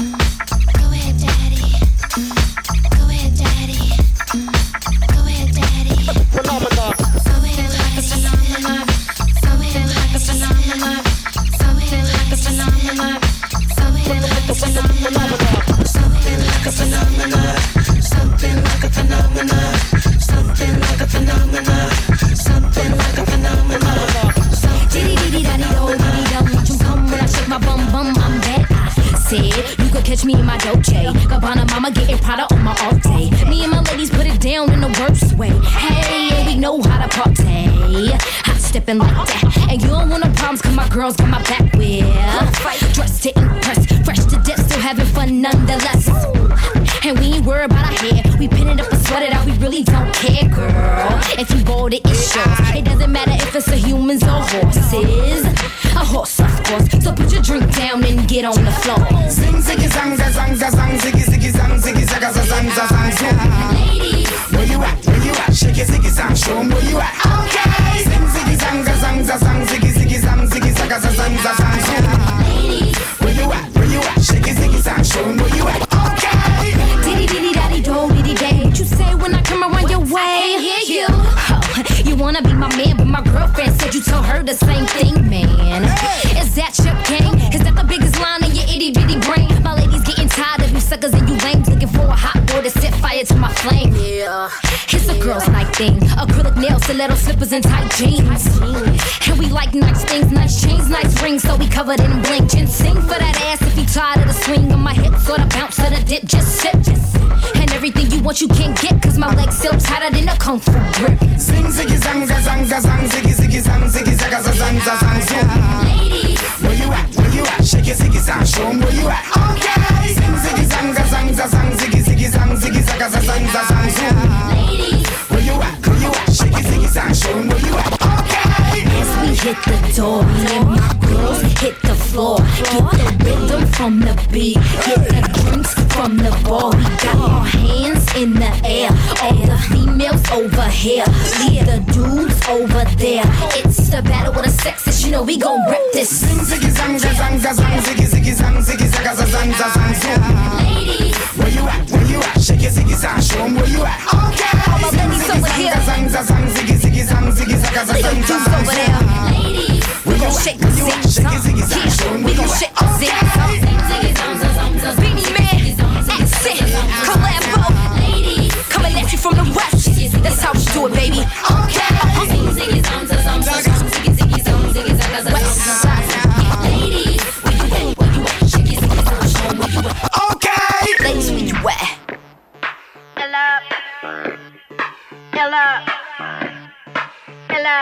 Go ahead, daddy. Go ahead, daddy. Go ahead, daddy. Phenomenon. Go ahead, like a phenomenon. Go ahead, like a phenomenon. Go ahead, like a phenomenon. Go ahead, like a phenomenon. Something like a phenomenon. Something like a phenomenon. Something like a phenomenon. Something like a phenomenon. Diddy diddy daddy do diddy dum. Won't you come when I shake my bum bum? I'm that. I said you could catch me in my Dolce Gabbana, mama getting Prada on my off day. Me and my ladies put it down in the worst way. Hey, and we know how to party. Hot stepping like that, and you don't want no problems 'cause my girls got my back with. Dressed to impress, fresh to death, still having fun nonetheless. And we ain't worried about our hair. We pin it up and sweat it out. We really don't care, girl. If you bold it, it shows. It doesn't matter if it's a humans or horses. A horse, of course. So put your drink down and get on the floor. Zing ziggy zang zang zang zang ziggy ziggy zang ziggy zaga zang zang zang. Ladies, where you at? Where you at? Shake it ziggy zang. Show 'em where you at. Okay. Zing ziggy zang zang zang ziggy ziggy zang ziggy zaga zang zang zang. Ladies, where you at? Where you at? Shake it ziggy zang. Show 'em where you at. Okay. Diddy diddy daddy do diddy day. What you say when I come around your way? I hear you. Oh, you wanna be my man, but my girlfriend said you told her the same thing, man. Hey. Is that your game? Is that the biggest line in your itty bitty brain? My lady's getting tired of you suckers and you lames, looking for a hot boy to set fire to my flame. Yeah, it's a girl's night thing. Acrylic nails, stiletto slippers, and tight jeans. And we like nice things, nice chains, nice rings, so we covered in bling. Ginseng for that ass if you tired of the swing on my hips or the bounce of the dip. Just sit. And everything you want you can't get, 'cause my legs still tighter than a kung fu grip. Zing ziggy zang zang zang zang ziggy ziggy zang ziggy zaga zang zang zang. Ladies, where you at? Where you at? Shake it ziggy zang. Show 'em where you at. Okay. Zing ziggy zang zang zang ziggy ziggy zang ziggy zaga zang zang zang. Ladies, where you at? Where you at? Shake it ziggy zang. Show 'em where you at. Okay. As we hit the door, me and my girls hit the floor. Get the rhythm from the beat, get the drinks from the bar. We got our hands in the air, all the females over here, leave the dudes over there. It's the battle with the sexes, you know we gon' rip this. Zing ziggy zang zang zang zang ziggy ziggy zang ziggy zaga zang zang zang. Ladies, where you at? Where you at? Shake it ziggy zang. Show 'em where you at. Okay. All my ladies over here. Zang zang zang ziggy ziggy zang ziggy zaga zang zang zang. Ladies, we gon' shake the zing zang. Yeah, we gon' shake the zing zang. Beanie Man, accent, collabo. Ladies, coming at you from the west. That's how we do it, baby. Okay. West side. Ladies, where you at? Where you at? Shake it, zing zang. Show 'em where you at. Okay. Ladies, where you at? Hello. Hello. Hello.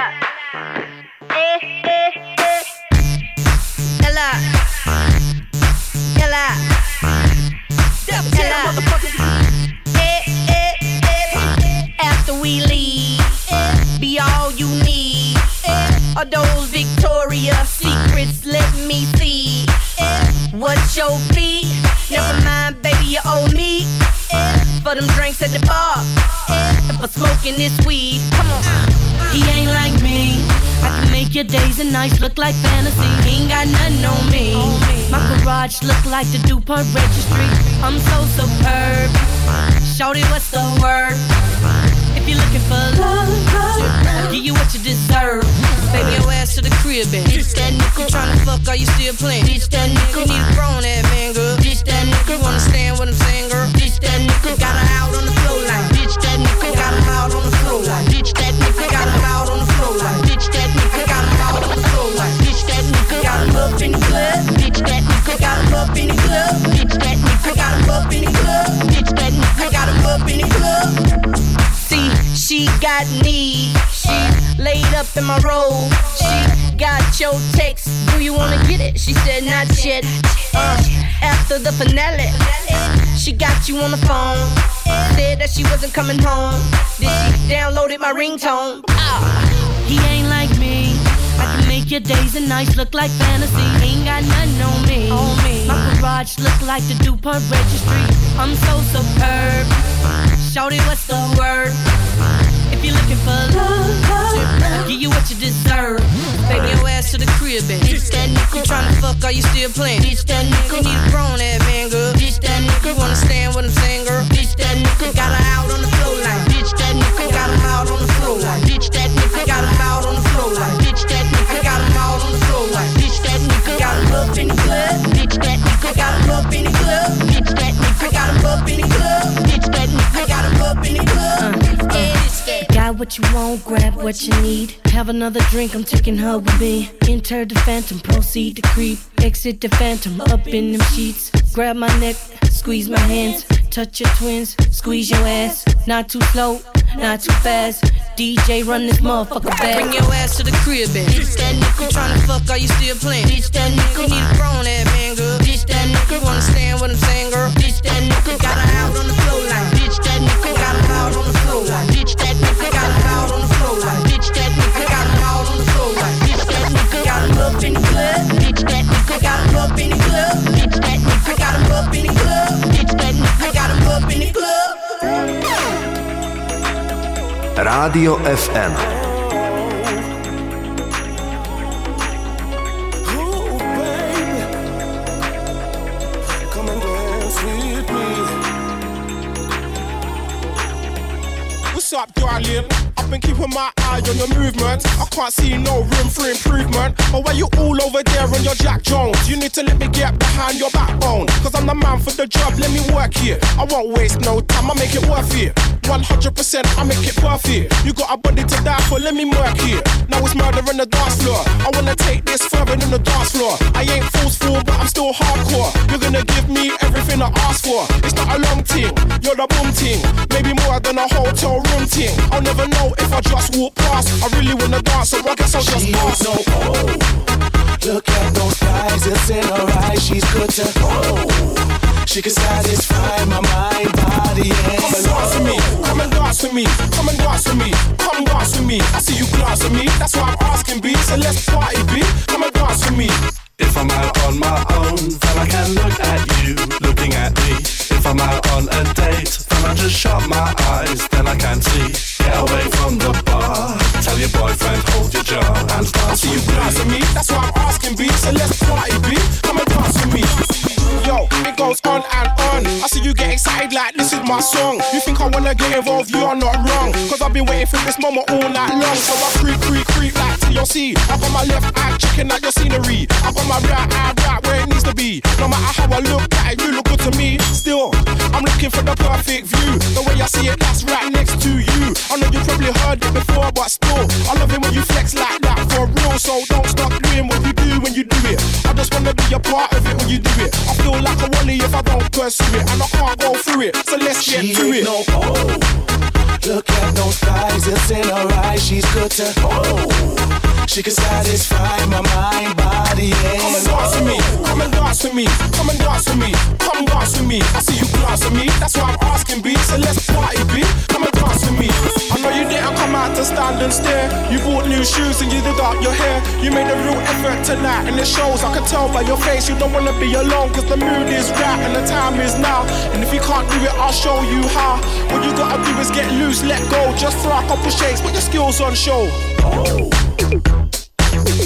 Ella. Ella. Ella. After we leave, be all you need. Are those Victoria's Secrets? Let me see. What's your fee? Never mind, baby, you owe me. For them drinks at the bar, for smoking this weed. Come on. He ain't like me. I can make your days and nights look like fantasy. He ain't got nothing on me. My garage look like the DuPont registry. I'm so superb. Shorty, what's the word? If you're looking for love, I'll give you what you deserve. Baby, your ass to the crib and ditch that nigga. Tryna fuck, are you still playing? Ditch that nigga. Need a grown ass man, girl. Ditch that nigga. Wanna stand what I'm saying, girl? Ditch that nigga. Got her out on the floor like ditch that nigga. Got him out on the floor like ditch that nigga. Got him out on the floor like ditch that nigga. Got him out on the floor like ditch that nigga. Got him up in the club. Ditch that nigga. Got him up in the club. Ditch that nigga. Got him up in the club. Ditch that nigga. Got him up in the club. See, she got me. She laid up in my robe. She got your text. Do you wanna get it? She said not yet. After the finale, she got you on the phone. Said that she wasn't coming home. Then she downloaded my ringtone. He ain't like me. I can make your days and nights look like fantasy. Ain't got nothing on me. My garage look like the DuPont registry. I'm so superb. Shorty, what's the word? If you're looking for love, I'll give you what you deserve. Baby, your ass to the crib and ditch that nigga. Tryna fuck, are you still playing? Ditch that nigga. Need a grown ass man, girl. Ditch that nigga. Wanna stand what I'm saying, girl? Ditch that nigga. Got her out on the floor like ditch that nigga. Got him out on the floor like ditch that nigga. Got him out on the floor like ditch that nigga. Got him out on the floor like ditch that nigga. Got him up in the club. Ditch that nigga. Got him up in the club. Ditch that nigga. Got him up in the club. Ditch that nigga. Got him up in the club. Got what you want, grab what you need. Have another drink, I'm taking her with me. Enter the phantom, proceed to creep. Exit the phantom, up in them sheets. Grab my neck, squeeze my hands. Touch your twins, squeeze your ass. Not too slow, not too fast. DJ, run this motherfucker back. Bring your ass to the crib and ditch that nigga. Tryna fuck, are you still playing? Ditch that nigga. Need a grown ass man, girl. Ditch that nigga. Wanna stand what I'm saying, girl? Ditch that nigga. Got her out on the floor like ditch that nigga. Got him out on the floor like ditch that nigga. Got him out on the floor like ditch that nigga. Got him out on the floor like ditch that nigga. Got him up in the club. Ditch that nigga. Got him up in the club. Ditch that nigga. Got him up in the club. Ditch that nigga. Got him up in the club. Rádio FM. What's up, darling? I've been keeping my eye on your movement. I can't see no room for improvement. But why you all over there on your Jack Jones? You need to let me get behind your backbone. Cause I'm the man for the job, let me work here. I won't waste no time, I make it worth it. 100% I make it perfect. You got a body to die for, let me work here. Now it's murder on the dance floor. I wanna take this further than the dance floor. I ain't forceful, but I'm still hardcore. You're gonna give me everything I ask for. It's not a long thing, you're the boom thing. Maybe more than a hotel room thing. I'll never know if I just walk past. I really wanna dance, so I guess I'll just pass. So old. Look at those eyes, it's in her eyes. She's good to go. She can satisfy my mind, body, and come and dance with me, come and dance with me, come and dance with me, come dance with me. I see you glance at me, that's why I'm asking B. So let's party B, come and dance with me. If I'm out on my own, then I can look at you, looking at me. If I'm out on a date, then I just shut my eyes, then I can see. Get away from the bar, tell your boyfriend hold your jaw and dance with me. Glance at me, that's why I'm asking B. So let's party B, come and dance with me. Yo, it goes on and on. I see you get excited like this is my song. You think I wanna get involved, you are not wrong. Cause I've been waiting for this moment all night long. So I creep like TLC. I got my left eye checking out your scenery. I got my right eye right where it needs to be. No matter how I look at it, you look good to me. Still, I'm looking for the perfect view. The way I see it, that's right next to you. I know you probably heard it before, but still, I love it when you flex like that for real. So don't stop doing what you do when you do it. I just wanna be a part of it when you do it. I feel like a wally if I don't pursue it, and I can't go through it. So let's get to it. No, oh. Look at those eyes, it's in her eyes. She's good to oh. She can satisfy my mind, body, and come and dance with me, come and dance with me, come and dance with me, come dance with me. I see you glance at me, that's why I'm asking B. So let's party B, come and dance with me. I know you didn't come out to stand and stare. You bought new shoes and you did up your hair. You made a real effort tonight and it shows. I can tell by your face you don't wanna be alone. Cause the mood is right and the time is now. And if you can't do it, I'll show you how. What you gotta do is get loose, let go. Just throw a couple shakes, put your skills on show. Oh.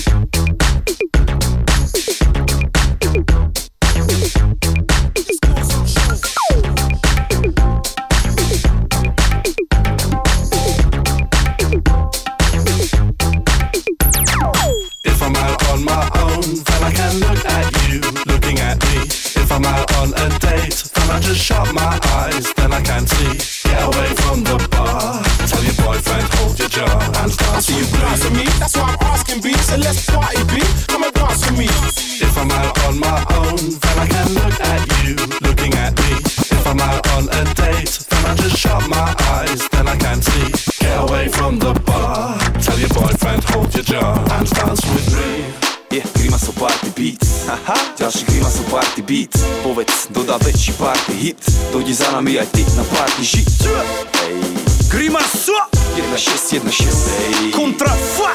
I just shut my eyes, then I can see. Get away from the bar. Tell your boyfriend, hold your jaw and dance. I see you dance with me, that's why I'm asking B. So let's party B, come and dance with me. If I'm out on my own, then I can look at you, looking at me. If I'm out on a date, then I just shut my eyes, then I can see. Get away from the bar. Tell your boyfriend, hold your jaw and dance with me. Grima sú party beats. Ďalší grima sú party beats. Povedz, dodá väčší party hit. Dojdi za nami aj ty na party žiť. Grima sú 1-6, 1-6. Kontra fuck.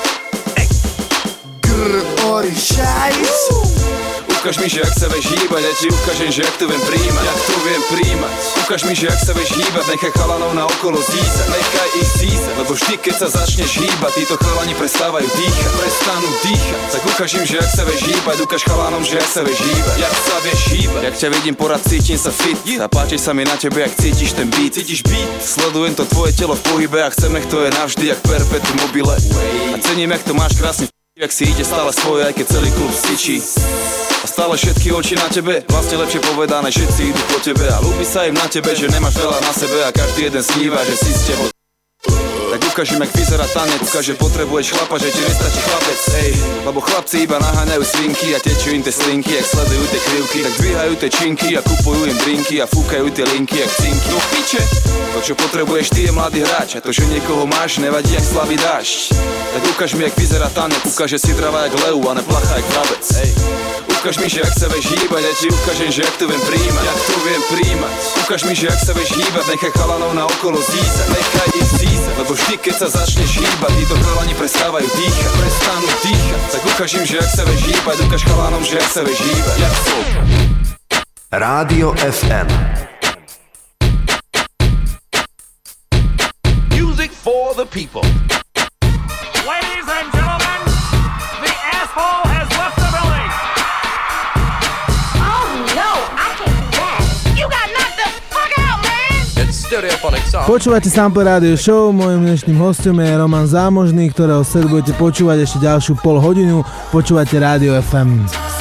Grr, šajs. Ukáž mi, že ak sa vieš hýbať, ja ti ukážem, že ak to viem príjmať. Jak to viem príjmať. Ukáž mi, že ak sa vieš hýbať, nechaj chalanov na okolo zízať. Nechaj ich zízať, lebo vždy, keď sa začneš hýbať, títo chalani prestávajú dýchať, prestanú dýchať. Tak ukáž im, že ak sa vieš hýbať, ukáž chalanom, že ak sa vieš hýbať. Jak sa vieš hýbať, jak ťa vidím porad, cítim sa fit. A páči sa mi na tebe, jak cítiš ten beat. Cítiš beat, sledujem to tvoje telo v pohybe a chcem, nech to je navždy, jak perpetuum mobile. A cením, jak to máš krásne, jak si ide stále svoje, aj keď celý klub stičí. A stále všetky oči na tebe, vlastne lepšie povedané, všetci idú po tebe. A ľúbi sa im na tebe, že nemáš veľa na sebe a každý jeden sníva, že si z teba. Tak ukážim, jak vyzerá tanec, ukáž, že potrebuješ chlapa, že ti nestačí chlapec. Ej, lebo chlapci iba naháňajú svinky a tečú im tie slinky, jak sledujú tie krivky. Tak dvíhajú tie činky a kupujú im drinky a fúkajú tie linky, jak cinky. No piče, to čo potrebuješ ty je mladý hráč a to, že niekoho máš, nevadí, jak slabý dážď. Tak ukáž mi, jak vyzerá tanec, ukáž, že si dravá jak leu a neplachá jak vrabec. Ej, ukáž mi, že ak sa vieš hýbať, ja ti ukážem, že ak to viem príjmať. Jak to viem príjmať. Ukáž mi, že ak sa vieš hýbať, nechaj chalanov na okolo zízať. Nechaj ich zízať, lebo vždy, keď sa začneš hýbať, títo chalani prestávajú dýchať, prestanú dýchať. Tak ukáž im, že ak sa vieš hýbať, ukáž chalanom, že ak sa vieš hýbať. Jak to? Rádio FM. Music for the people. Ladies and gentlemen, the asshole has left the building. Oh no, I can't do that. You got knocked the fuck out, man. It's Stereophonic Song. Počúvate Sample Radio Show, mojím dnešným hostom je Roman Zámožný, ktorého set budete počúvať ešte ďalšiu pol hodinu. Počúvate Rádio FM.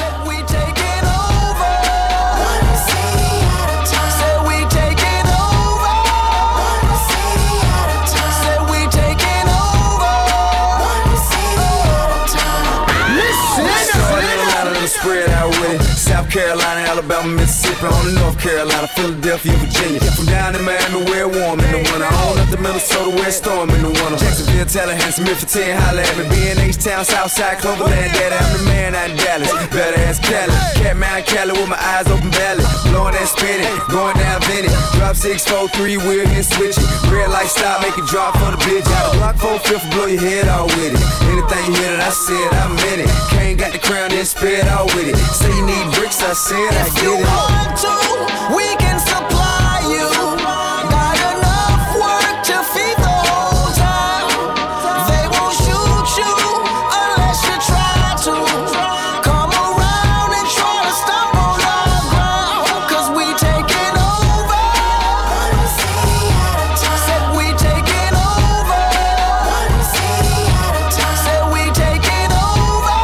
South Carolina, Alabama, Mississippi, on to North Carolina, Philadelphia, Virginia. From down in Miami, where it's warm in the winter. On up to Minnesota, where it's storm in the winter. Jacksonville, Tallahassee, Memphis, 10, holla at me. Being H-Town, Southside, Cloverland, daddy, I'm the man out in Dallas. Better ass Cali, Cat Mountain, Cali, with my eyes open valley. Blowing and spinning, going down Vinny. Drop 6, 4, 3, wheel and switch it. Red light stop, make it drop for the bitch. Out of block 4, 5th, blow your head all with it. Anything you hear that I said, I meant it. Kane got the crown, then spit all with it. Say you need bricks, I said I get it. If you want to, we can supply you. Got enough work to feed the whole town. They won't shoot you unless you try to. Come around and try to stomp on our ground, 'cause we taking over. Said we taking over. Said we taking over.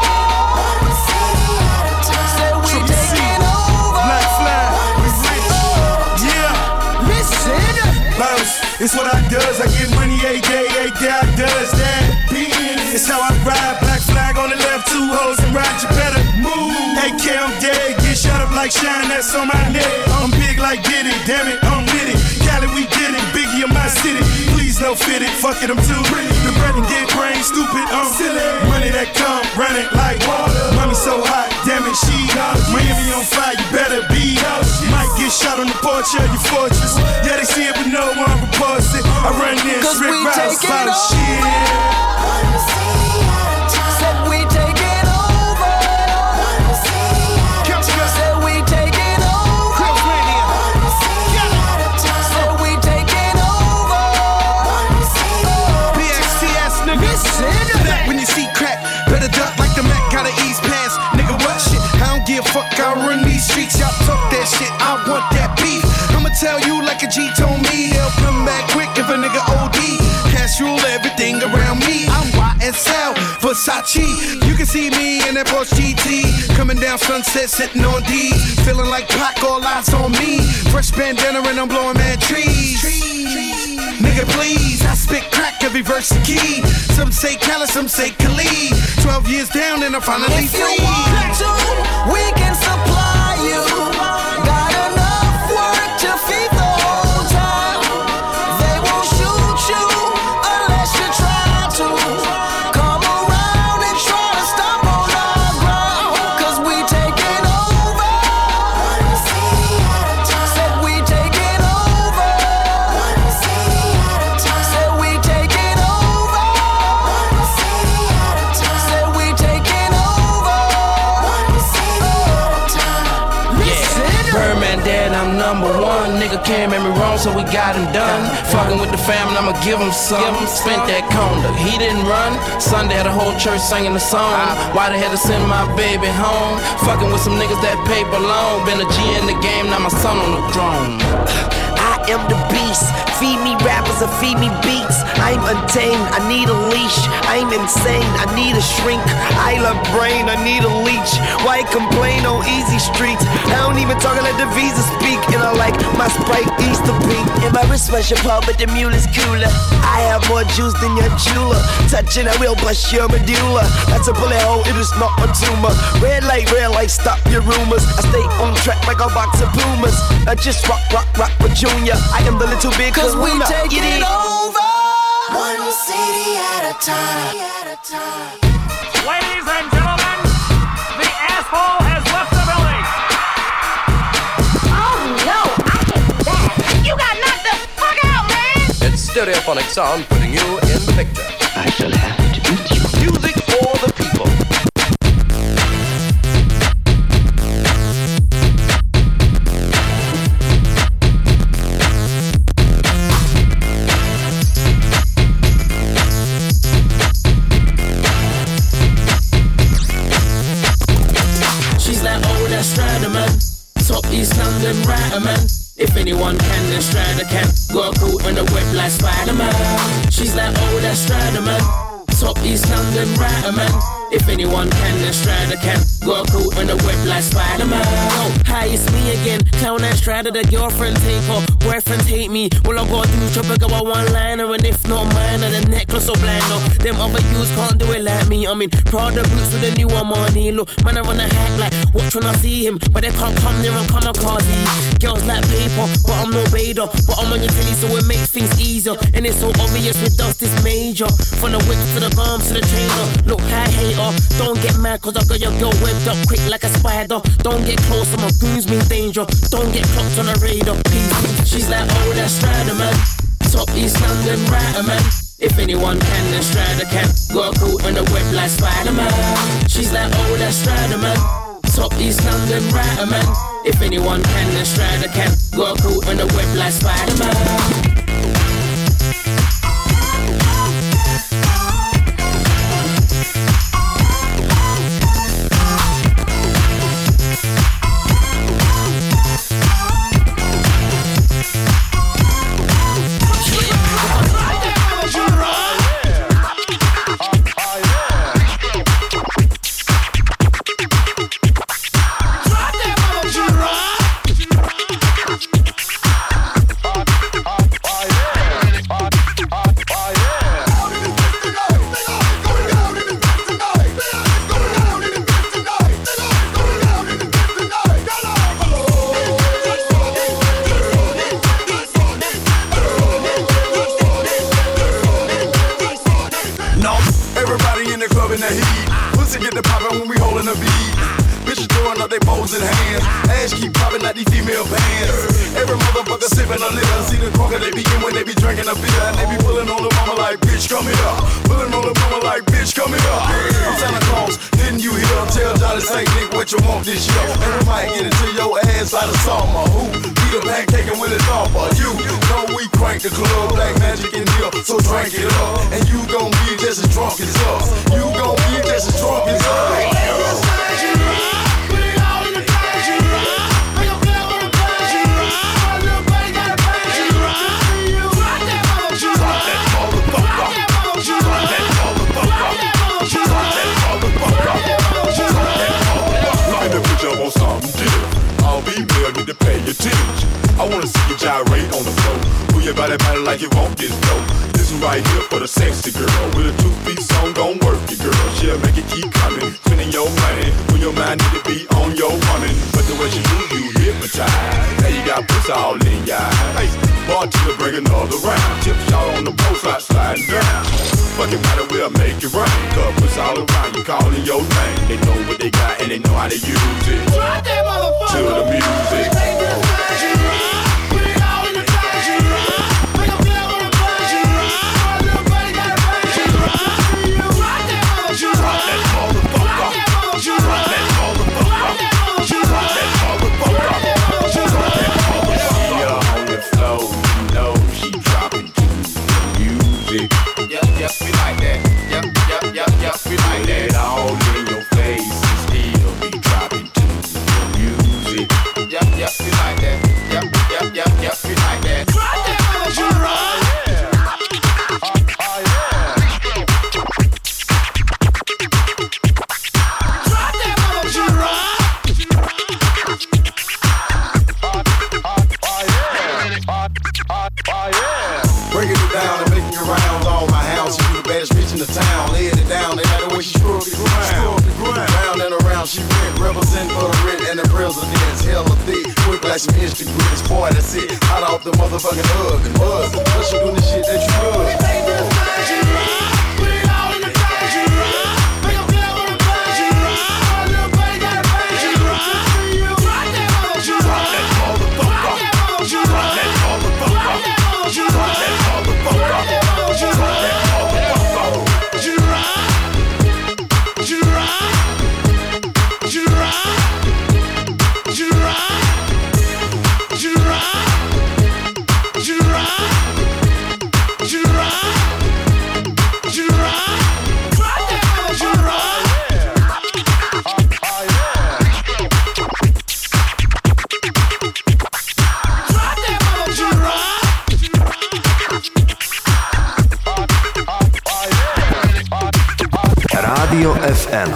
Said we taking over. It's what I does, I get money every day I does that. It's how I ride, black flag on the left, 2 hoes and ride, you better move. AK, I'm dead, get shot up like Shine, that's on my neck. I'm big like Diddy, damn it, I'm with it. Cali, we did it, Biggie in my city. Please no fit it, fuck it, I'm too pretty. The bread and get brain, stupid, I'm silly. Money that come, run it like water. Mommy so hot, damn it, she Miami on fire, you better be. Might get shot on the porch of your fortress. Yeah, they see it, but no one reports it. I run this, Rick Rouse, about shit. Said we taking over. Said we taking over. Said we taking over. BXTS, nigga. When you see crack, better duck like the Mac, gotta ease past. Nigga, what shit? I don't give a fuck, I run these streets. Y'all talk that shit, I want that beef. I'ma tell you like a G told me. He'll come back quick if a nigga OD. Cash rule everything around me. I'm can't sell Versace. You can see me in that Porsche GT, coming down Sunset, sitting on D, feeling like Pac, all eyes on me. Fresh bandana and I'm blowing mad trees. Nigga, please, I spit crack every verse and key. Some say Khaled, some say Khalid. 12 years down and I'm finally if free. If you want to, we can supply you. Got enough work to feed the whole town. They won't shoot you unless you try to. Come around and try to stop on our ground, 'cause we taking over. One city at a time. Said we taking over. One city at a time. Said we taking over. One city at a time. Said we taking over. One city at a time. Yeah, Birdman dead, I'm number one. Nigga can't make me wrong, so we got him done. Fucking with the family, I'ma give him some. Spent that conda, he didn't run. Sunday had a whole church singing the song. Why they had to send my baby home? Fucking with some niggas that paper long. Been a G in the game, now my son on the throne. I am the beast. Feed me rappers or feed me beats. I'm untamed, I need a leash. I'm insane, I need a shrink. I love brain, I need a leech. Why complain on easy streets? I don't even talk, I let the visa speak. And I like my Sprite Easter pink. And my wrist special pub, but the mule is cooler. I have more juice than your jeweler. Touching, I will bust your medulla. That's a bullet hole, it is not a tumor. Red light, stop your rumors. I stay on track like a box of Pumas. I just rock with Junior. I am the little big 'cause we Kahuna. taking over. One city at a time. Ladies and gentlemen, the asshole has left the building. Oh no, I hate that. You got knocked the fuck out, man. It's Stereophonic Sound putting you in the picture. I shall have to beat you. Music for the people. Top East London writer man. If anyone can, then Strider can. Got caught on the web like Spider-Man. She's like, oh, that's Strider man. Top East London writer man. If anyone can, then Strider can. Got caught on the web like Spider-Man. Oh, hi, it's me again. Clown and Strider, the girlfriend take her. Boyfriends hate me. All I gotta do is chop a go a one-liner. And if not mine, the necklace or blinder. Them other youths can't do it like me. I mean, Prada boots with the new money. Look, man, I wanna hack like, watch when I see him. But they can't come near and come across these. Girls like paper, but I'm no Vader. But I'm on your telly, so it makes things easier. And it's so obvious with dust is major. From the whips to the gums to the trainer. Look, hi, hater. Don't get mad, cause I got your girl webbed up quick like a spider. Don't get close, I'ma goons mean danger. Don't get clocked on the radar, please. She's like, oh, that's Strider man. Top East London writer man. If anyone can, then Strider can. Got caught on the web like Spider-Man. She's like, oh, that's Strider man. Top East London writer man. If anyone can, then Strider can. Got caught on the web like Spider-Man. Drop that motherfucker. you gyrate on the floor. Move your body like you want this dough. This one right here for the sexy girl. With a 2-piece song, don't work it, girl. She'll make it keep coming, spending your money when your mind need to be on your woman. But the way she do, you hypnotize. Now you got pussy all in your eyes. Bartender bring another round. Tip y'all on the boat, sliding down. Fucking matter, we'll make it rain. Cause pussy all around, you calling your name. They know what they got and they know how to use it. Drop that motherfucker to the music. Yep, we like that. Yep, we like that. All in your face, still be dropping to music. Yep, we like that. Yep, we like that. Drop that motherfucker. Breaking it down and making it round all my house. She the baddest bitch in the town. Laying it down, they like the way she scrub the ground. Round and around, she went represent for the rent and the presidents. Hella thick, quick like some instant grits. Boy, that's it. Hot off the motherfucking hug and buzz. But she doing the shit that you love. Radio FM.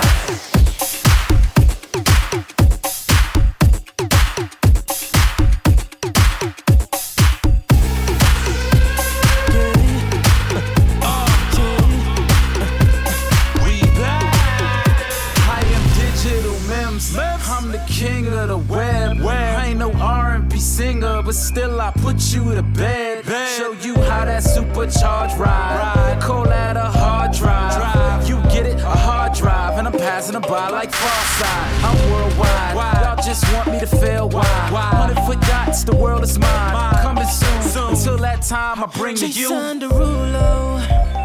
I'm the king of the web. I ain't no R&B singer, but still I put you to bed. Show you how that supercharged ride. Call that a hard drive. You get it, a hard drive, and I'm passing it by like Farside. I'm worldwide. Y'all just want me to fail. Why? 100-foot yachts, the world is mine. Coming soon. Until that time, I bring to you Jason Derulo.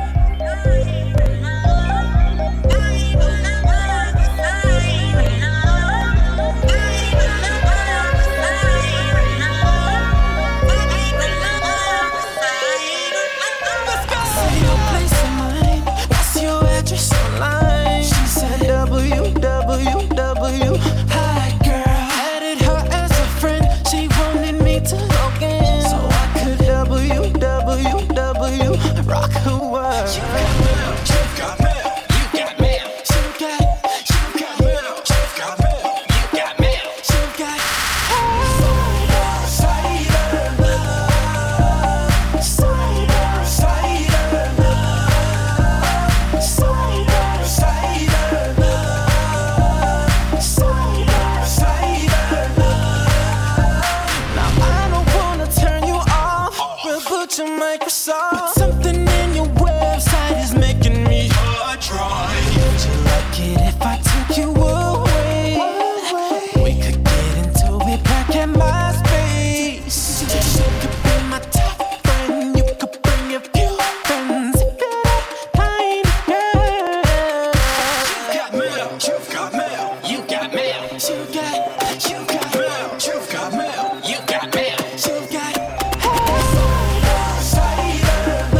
www. Hi girl, added her as a friend. She wanted me to log in, so I could www. Rock her world. You got mail. You got mail. You got mail. You got mail. You got mail. You got Microsoft. But something in your website is making me hard drive. Would you like it if I took you away? We could get into it back at my space. You could be my top friend. You could bring your few friends. If you're that kind of girl. You got mail. You've got mail. You got mail. You got mail. You've got mail. You got mail. You've got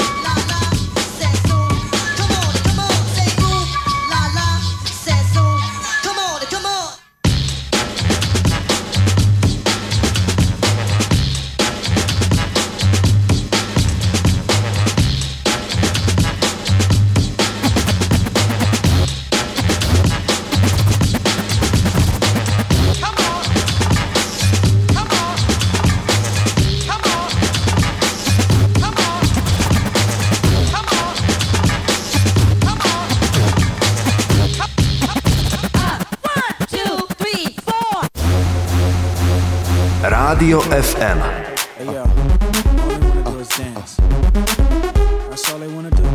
Radio FM. Hey yo, all they wanna do is dance. That's all they wanna do.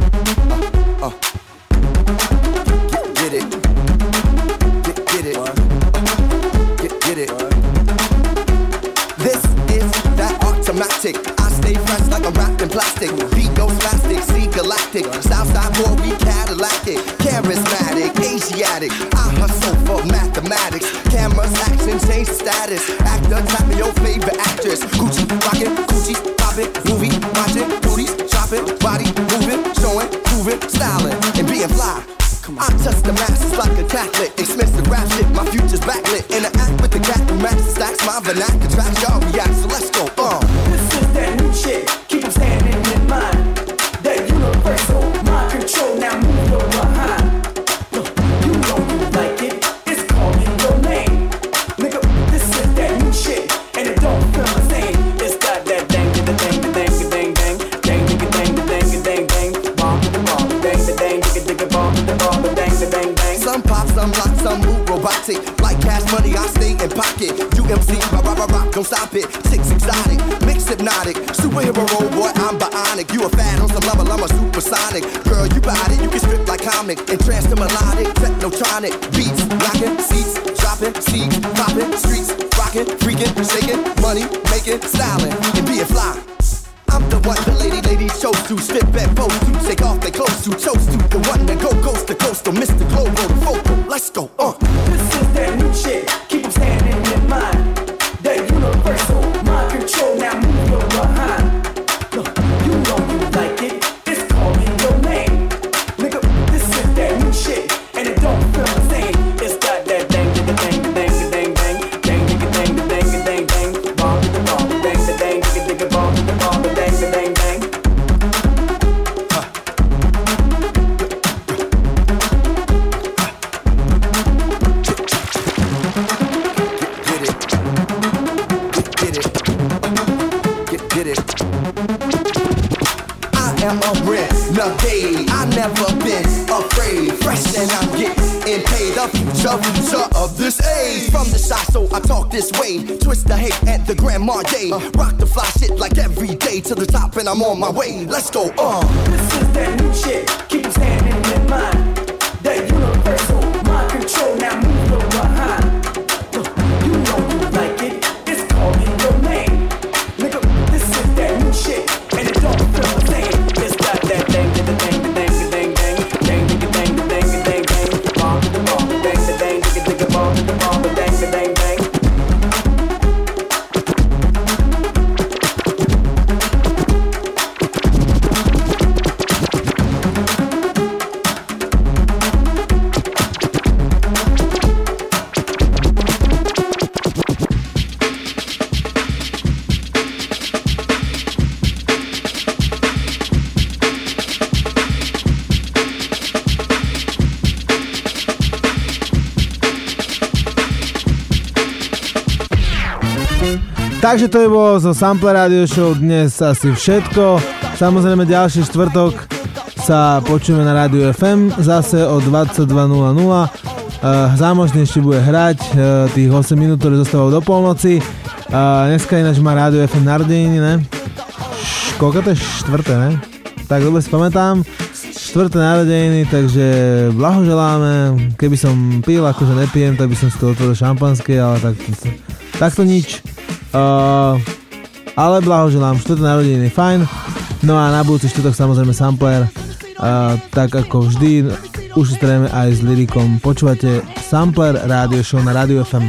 Get it. Get it. Get it. This is that automatic. I stay fresh like I'm wrapped in plastic. Beat goes plastic, see galactic. Southside boy, we Cadillacic. Charismatic, Asiatic. I hustle for mathematics. Cameras, action, change the status. Actor, tap me your favorite actress. Gucci, rockin', Gucci, poppin', movie, watchin', booties, shopping, body, moving, showing, proving, styling, and being fly. I touch the masses like a Catholic. Expensive rap shit, my future's backlit. Interact with the cat who matches stacks. My vernacular tracks, y'all react, so let's go. This is that new shit, keep them standing in mind. That universal mind control, now move your behind. You know you like it, it's called in your name. Nigga, this is that new shit, and it don't feel the same. It's got that dang, dang, dang, dang, dang, dang, dang, dang, dang, dang, dang, dang, bomb, bomb, dang, dang, dang, bomb, bomb, dang, dang, dang. Some pop some, lock some, move robotic. Like cash money, I stay in pocket. UMC, rock, don't stop it. Chicks exotic, mix hypnotic. Superhero boy, I'm bionic. You a fan on some level, I'm a supersonic. Girl, you got it, you can strip like comic. And trance to melodic, technotronic. Beats, rockin', seats, dropping, seeds, popping, streets, rockin', freaking, shaking, money, making, styling, and being fly. I'm the one the ladies chose to strip and pose to, take off their clothes to, chose to, the one that go coast to coast, don't miss the globe or the focal. Let's go, This is that new shit, keep them standing in mind. That universal mind control, now move your behind. You know you like it, it's calling your name. Nigga, this is that new shit, and it don't feel the same. It's got that dang, dang, dang, dang, dang, dang, dang, dang, dang, dang, dang, bomb, bomb, dang, dang, dang, bomb, bomb, dang, dang, dang. Renegade, I never been afraid. Fresh and I'm getting paid. The future of this age. From the side, so I talk this way. Twist the hate at the Grandma Day. Rock the fly shit like every day to the top, and I'm on my way. Let's go. This is that new shit. Keep them standing in mind. That universal mind control. Now move your behind. You know you like it. It's calling your name. Nigga, this is that new shit, and it don't feel the same. It's got that dang, dang, dang, dang, dang, dang, dang, dang, dang, dang, dang, dang, bomb, bomb, dang, dang, dang, bomb, bomb, dang, dang, dang. Takže to je bolo zo Sample Radio Show dnes asi všetko. Samozrejme ďalší štvrtok sa počujeme na Rádiu FM zase o 22.00. Zámožný ešte bude hrať tých 8 minút, ktoré zostávajú do polnoci. Dneska ináč má Rádiu FM narodeniny, ne? Koľko to je? Štvrté, ne? Tak dobre si pamätám. Štvrté narodeniny, takže blahoželáme. Keby som pil, akože nepijem, tak by som si to otvoril šampanské, ale takto nič. Ale blahoželám, štvrté narodeniny, fajn. No a na budúci štvrtok samozrejme sampler, tak ako vždy, ušetrujeme aj s lyrikom. Počúvate Sampler Radio Show na Rádiu FM.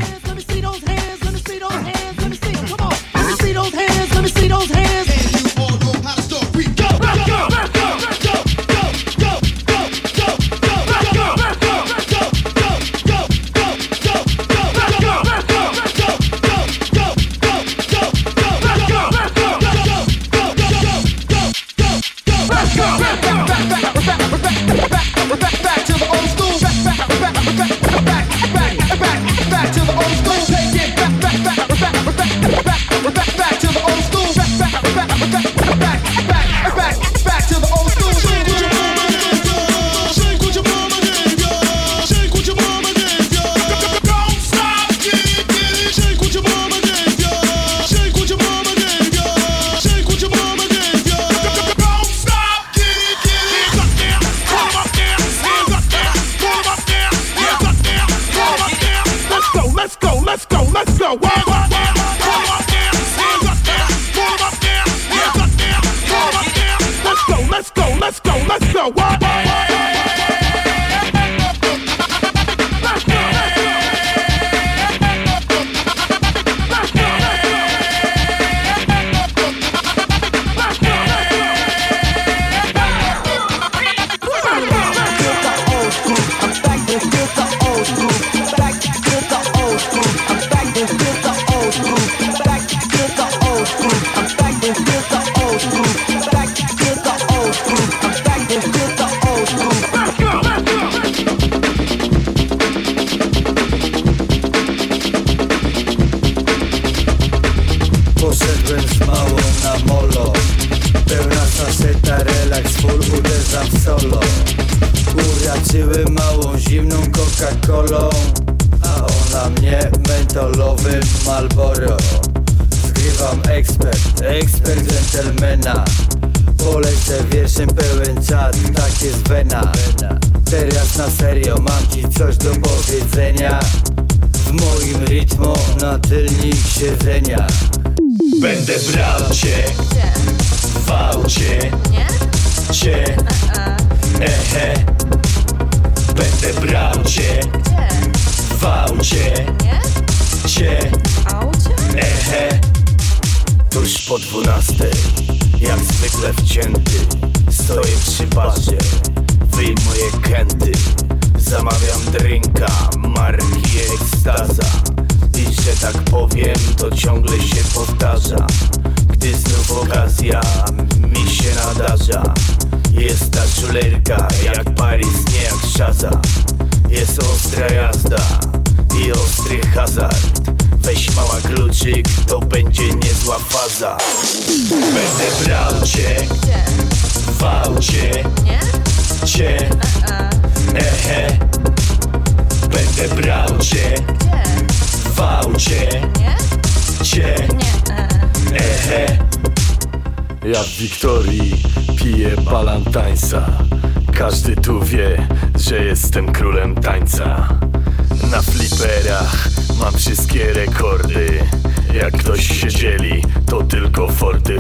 Uderza w solo, uraczyły małą zimną Coca-Colą, a ona mnie mentolowym Marlboro. Zgrywam ekspert dżentelmena. Polecę wierszem pełen czad, tak jest wena. Teraz na serio, mam ci coś do powiedzenia. W moim rytmu na tylnik siedzenia. Będę brał cię w aucie, cię, ehe. Będę brał cię w aucie, cię, ehe. Tuż po 12, jak zwykle wcięty, stoję przy barze, wyjmuję kęty. Zamawiam drinka marki Ekstaza. I że tak powiem, to ciągle się powtarza. Gdy znów okazja mi się nadarza. Jest ta szulerka jak Paris, nie jak Szaza. Jest ostra jazda i ostry hazard. Weź mała kluczyk, to będzie niezła faza. Będę brał cię w aucie, cię, ehe. Będę brał cię w aucie, cię, ehe. Ja w Wiktorii piję balantańsa. Każdy tu wie, że jestem królem tańca. Na fliperach mam wszystkie rekordy. Jak ktoś się dzieli, to tylko forty.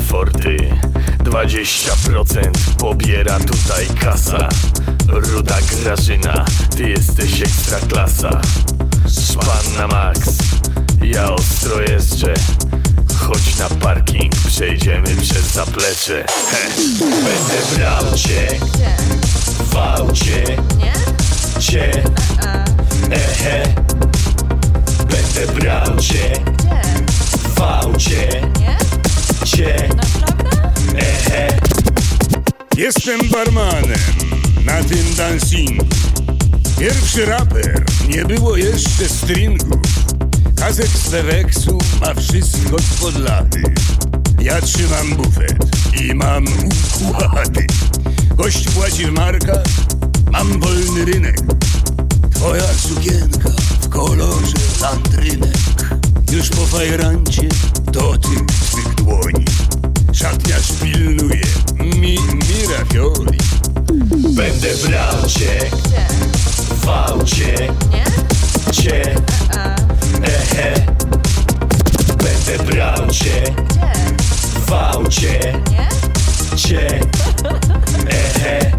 20% pobiera tutaj kasa. Ruda Grażyna, ty jesteś ekstra klasa. Szpan na max, ja ostro jeżdżę. Chodź na parking, przejdziemy przez zaplecze. Będę brał cię w aucie, cię, ehe. Będę brał cię w aucie, cię, ehe. Jestem barmanem na tym dancingu. Pierwszy raper, nie było jeszcze stringów. Kazek z Peweksu ma wszystko spod lady. Ja trzymam bufet i mam układy. Gość płaci w markach, mam wolny rynek. Twoja sukienka w kolorze landrynek. Już po fajrancie dotyk twych dłoni. Szatniarz pilnuje mi ravioli. Będę brał cię w aucie, cię, ehe. Będę brał cię w aucie, cię, ehe.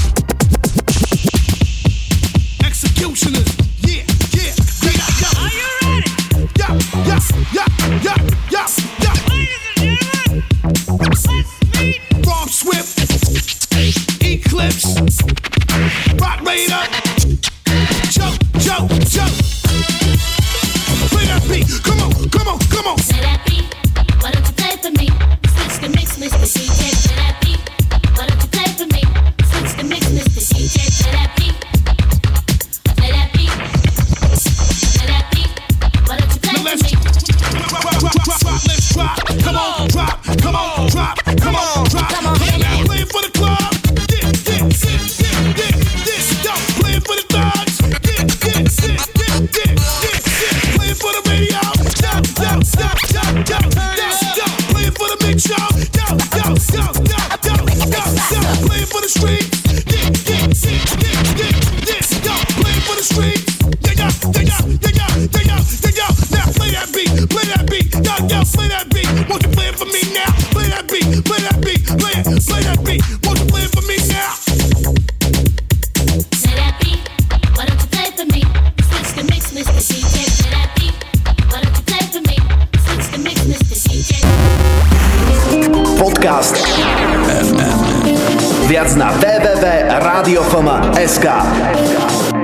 Executioners, yeah. Are you ready? Yeah. Ladies and gentlemen, let's meet Bomb Swift, Eclipse, Rock Raider, Joe. Play that beat, come on. Play that beat, why don't you play for me? Switch the mix, Mr. DJ. Play that beat, why don't you play for me? Switch the mix, Mr. DJ. Play that beat, play that beat, play that beat, why don't you play for me? Let's drop, come on, drop. Play for the club, this, yo, play for the thugs, this, play for the radio, yo, play for the mix show, yo, play for the streets, this, yo, play for the streets, yeah, now play that beat, yo, play that beat, won't you play it for me now, play that beat, play that beat, won't you play it for me now? Play that beat, why don't you play for me? Switch the mix, Mr. DJ. Play that beat, why don't you play for me? Switch the mix, Mr. DJ. Podcast FM. Viac na www.radiofm.sk.